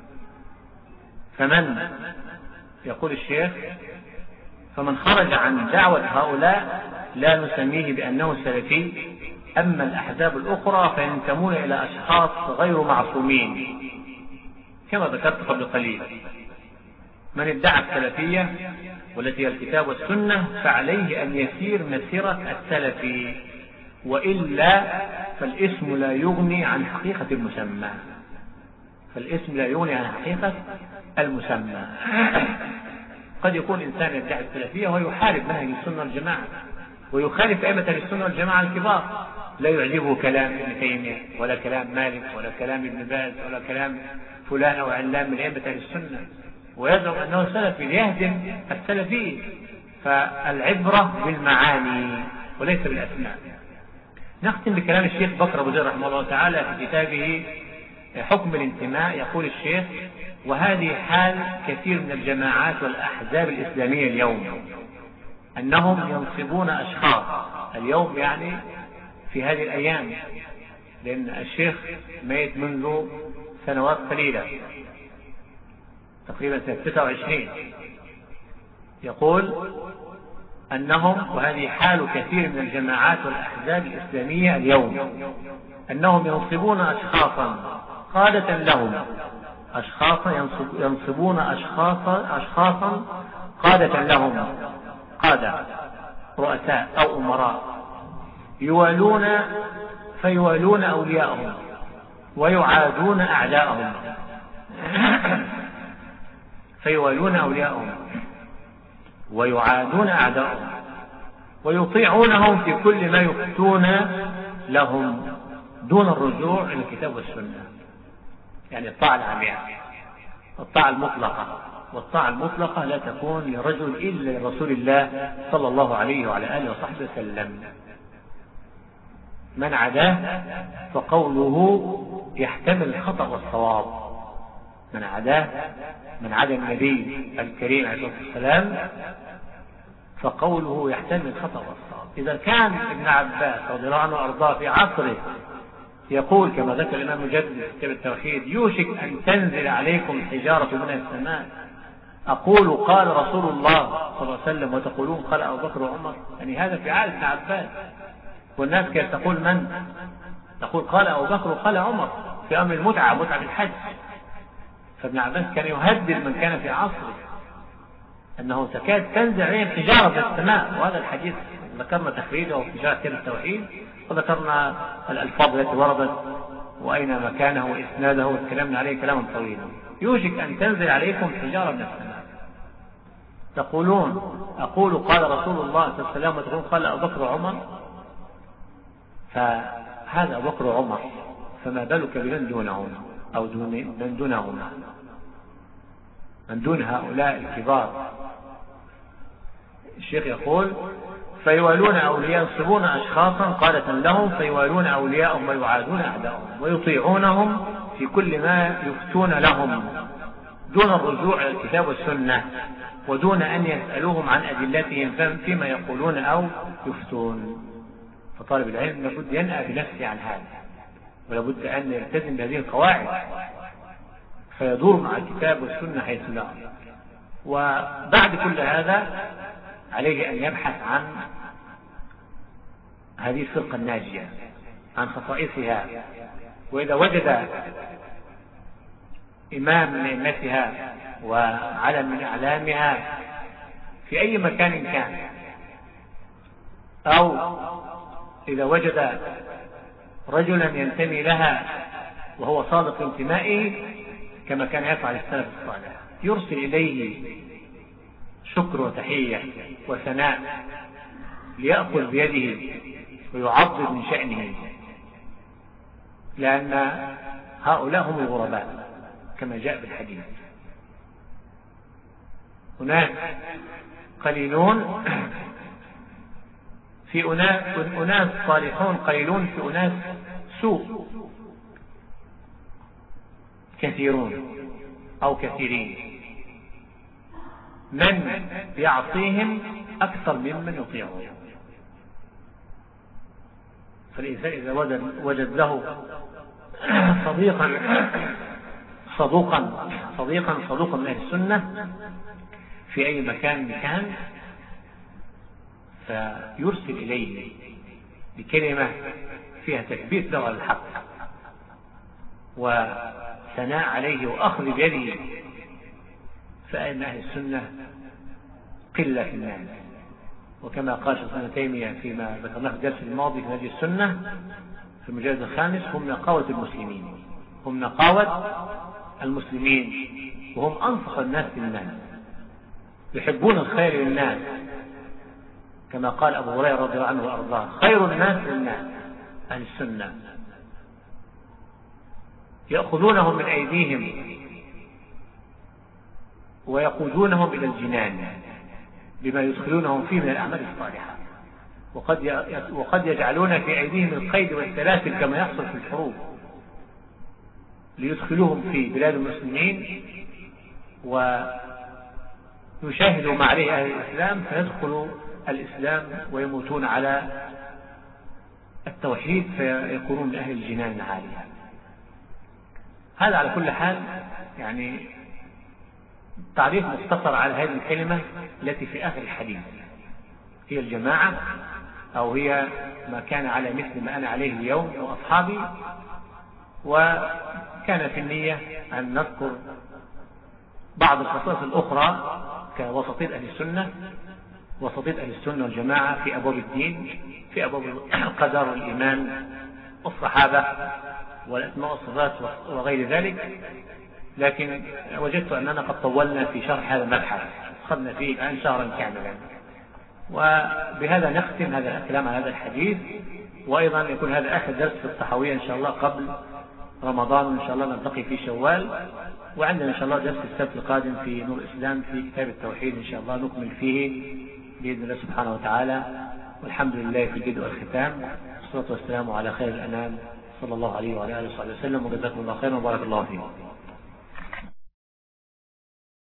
فمن يقول الشيخ فمن خرج عن دعوة هؤلاء لا نسميه بأنه سلفي. أما الأحزاب الأخرى فينتمون إلى أشخاص غير معصومين كما ذكرت قبل قليل. من ادعى السلفية والتي هي الكتاب والسنة فعليه أن يسير مسيرة السلفي، وإلا فالاسم لا يغني عن حقيقة المسمى، فالاسم لا يغني عن حقيقة المسمى. قد يكون إنسان يدعي السلفية ويحارب منهج السنة والجماعة ويخالف أئمة السنة والجماعة الكبار، لا يعجبه كلام ابن تيمية ولا كلام مالك ولا كلام ابن باز ولا كلام فلان أو علان من أئمة السنة، ويزعم أنه سلفي ليهدم السلفي. فالعبرة بالمعاني وليس بالأسماء. نختم بكلام الشيخ بكر أبو زيد رحمه الله تعالى في كتابه حكم الانتماء. يقول الشيخ وهذه حال كثير من الجماعات والأحزاب الإسلامية اليوم، أنهم ينصبون أشخاص اليوم، يعني في هذه الأيام، لأن الشيخ ميت منذ سنوات قليلة، تقريبا سنة 29 يقول أنهم، وهذه حال كثير من الجماعات والأحزاب الإسلامية اليوم، أنهم ينصبون أشخاصا قادة لهم، ينصبون أشخاصا قادة لهم، قادة رؤساء أو أمراء، فيوالون أولياءهم ويعادون أعداءهم فيوالون أولياءهم ويعادون أعداءهم ويطيعونهم في كل ما يفتون لهم دون الرجوع إلى الكتاب والسنة. يعني الطاعة العامة، الطاعة المطلقة، والطاعة المطلقة لا تكون لرجل إلا لرسول الله صلى الله عليه وعلى آله وصحبه وسلم. من عداه فقوله يحتمل الخطأ والصواب. من عدا النبي الكريم عليه الصلاة والسلام فقوله يحتمل الخطأ والصواب. إذا كان ابن عباس رضي الله عنه وأرضاه في عصره يقول كما ذكر الإمام مجدد في كتاب التوحيد: يوشك أن تنزل عليكم حجارة من السماء أقول قال رسول الله صلى الله عليه وسلم وتقولون قال أبو بكر وعمر. يعني هذا في عهد ابن عباس، والناس كانت تقول تقول قال أبو بكر وقال عمر في أمر المتعة، متعة الحج. فابن عباس كان يهدد من كان في عصره أنه تكاد تنزل عليهم حجارة من السماء. وهذا الحديث ذكرنا تخريجه في شرح كتاب التوحيد، وذكرنا الألفاظ التي وردت وأين مكانه وإسناده، وتكلمنا عليه كلاما طويلا. يوشك أن تنزل عليكم حجارة من السماء تقولون أقول قال رسول الله صلى الله عليه وسلم وتقولون قال أبو بكر وعمر. فهذا أبو بكر وعمر، فما بالك بمن دونهم أو من دونهما، من دون هؤلاء الكبار. الشيخ يقول: فيوالون أولياء، ينصبون أشخاصا قادة لهم فيوالون أولياءهم ويعادون أعداءهم ويطيعونهم في كل ما يفتون لهم دون الرجوع إلى الكتاب والسنة ودون أن يسألوهم عن أدلتهم فيما يقولون أو يفتون. فطالب العلم لابد ينأى بنفسه عن هذا، ولابد أن يلتزم بهذه القواعد فيدور مع الكتاب والسنة حيث لا. وبعد كل هذا عليه أن يبحث عن هذه الفرقة الناجية، عن خصائصها، وإذا وجد إمام من أئمتها وعلم من أعلامها في أي مكان كان، أو إذا وجد رجلا ينتمي لها وهو صادق انتمائه كما كان يفعل السلف الصالح، يرسل إليه شكر وتحية وثناء ليأخذ بيده ويعظم من شأنه، لأن هؤلاء هم الغرباء كما جاء في الحديث. هناك قليلون في أناس صالحون قليلون في أناس سوء كثيرون أو كثيرين، من يعصيهم أكثر ممن يطيعهم. فالإنسان إذا وجد له صدوقا من أهل السنة في أي مكان كان، فيرسل إليه بكلمة فيها تثبيت له الحق وثناء عليه وأخذ بيده. فإن أهل السنة قلة في الناس، وكما قال شيخ ابن تيمية فيما ذكرناه في الدرس الماضي في هذه السنة في المجلد الخامس: هم نقاوة المسلمين، هم نقاوة المسلمين، وهم أنصح الناس للناس، يحبون الخير للناس، كما قال أبو هريرة رضي الله عنه وأرضاه: خير الناس للناس أهل السنة، يأخذونهم من أيديهم ويقودونهم إلى الجنان بما يدخلونهم فيه من الأعمال الصالحة، وقد يجعلون في أيديهم القيد والسلاسل كما يحصل في الحروب ليدخلوهم في بلاد المسلمين ويشاهدوا ما عليه أهل الإسلام فيدخلوا الإسلام ويموتون على التوحيد فيكونون من أهل الجنان العالية. هذا على كل حال يعني تعريف مختصر على هذه الكلمة التي في آخر الحديث، هي الجماعة، أو هي ما كان على مثل ما أنا عليه اليوم وأصحابي. وكان في النية أن نذكر بعض الخصائص الأخرى كوسطية أهل السنة، وسطية أهل السنة والجماعة في أبواب الدين، في أبواب القدر والإيمان والصحابة والأسماء والصفات وغير ذلك. لكن وجدت أننا قد طولنا في شرح هذا المبحث، أخذنا فيه الآن شهرا كاملا، وبهذا نختم هذا الكلام على هذا الحديث. وأيضا يكون هذا آخر درس في الطحاوية إن شاء الله قبل رمضان، وإن شاء الله نلتقي في شوال. وعندنا إن شاء الله درس السبت القادم في نور الإسلام في كتاب التوحيد، إن شاء الله نكمل فيه بإذن الله سبحانه وتعالى. والحمد لله في البدء والختام، والصلاة والسلام على خير الأنام صلى الله عليه وعلى آله وصحبه وسلم، وجزاكم الله خيرا وبارك الله فيكم.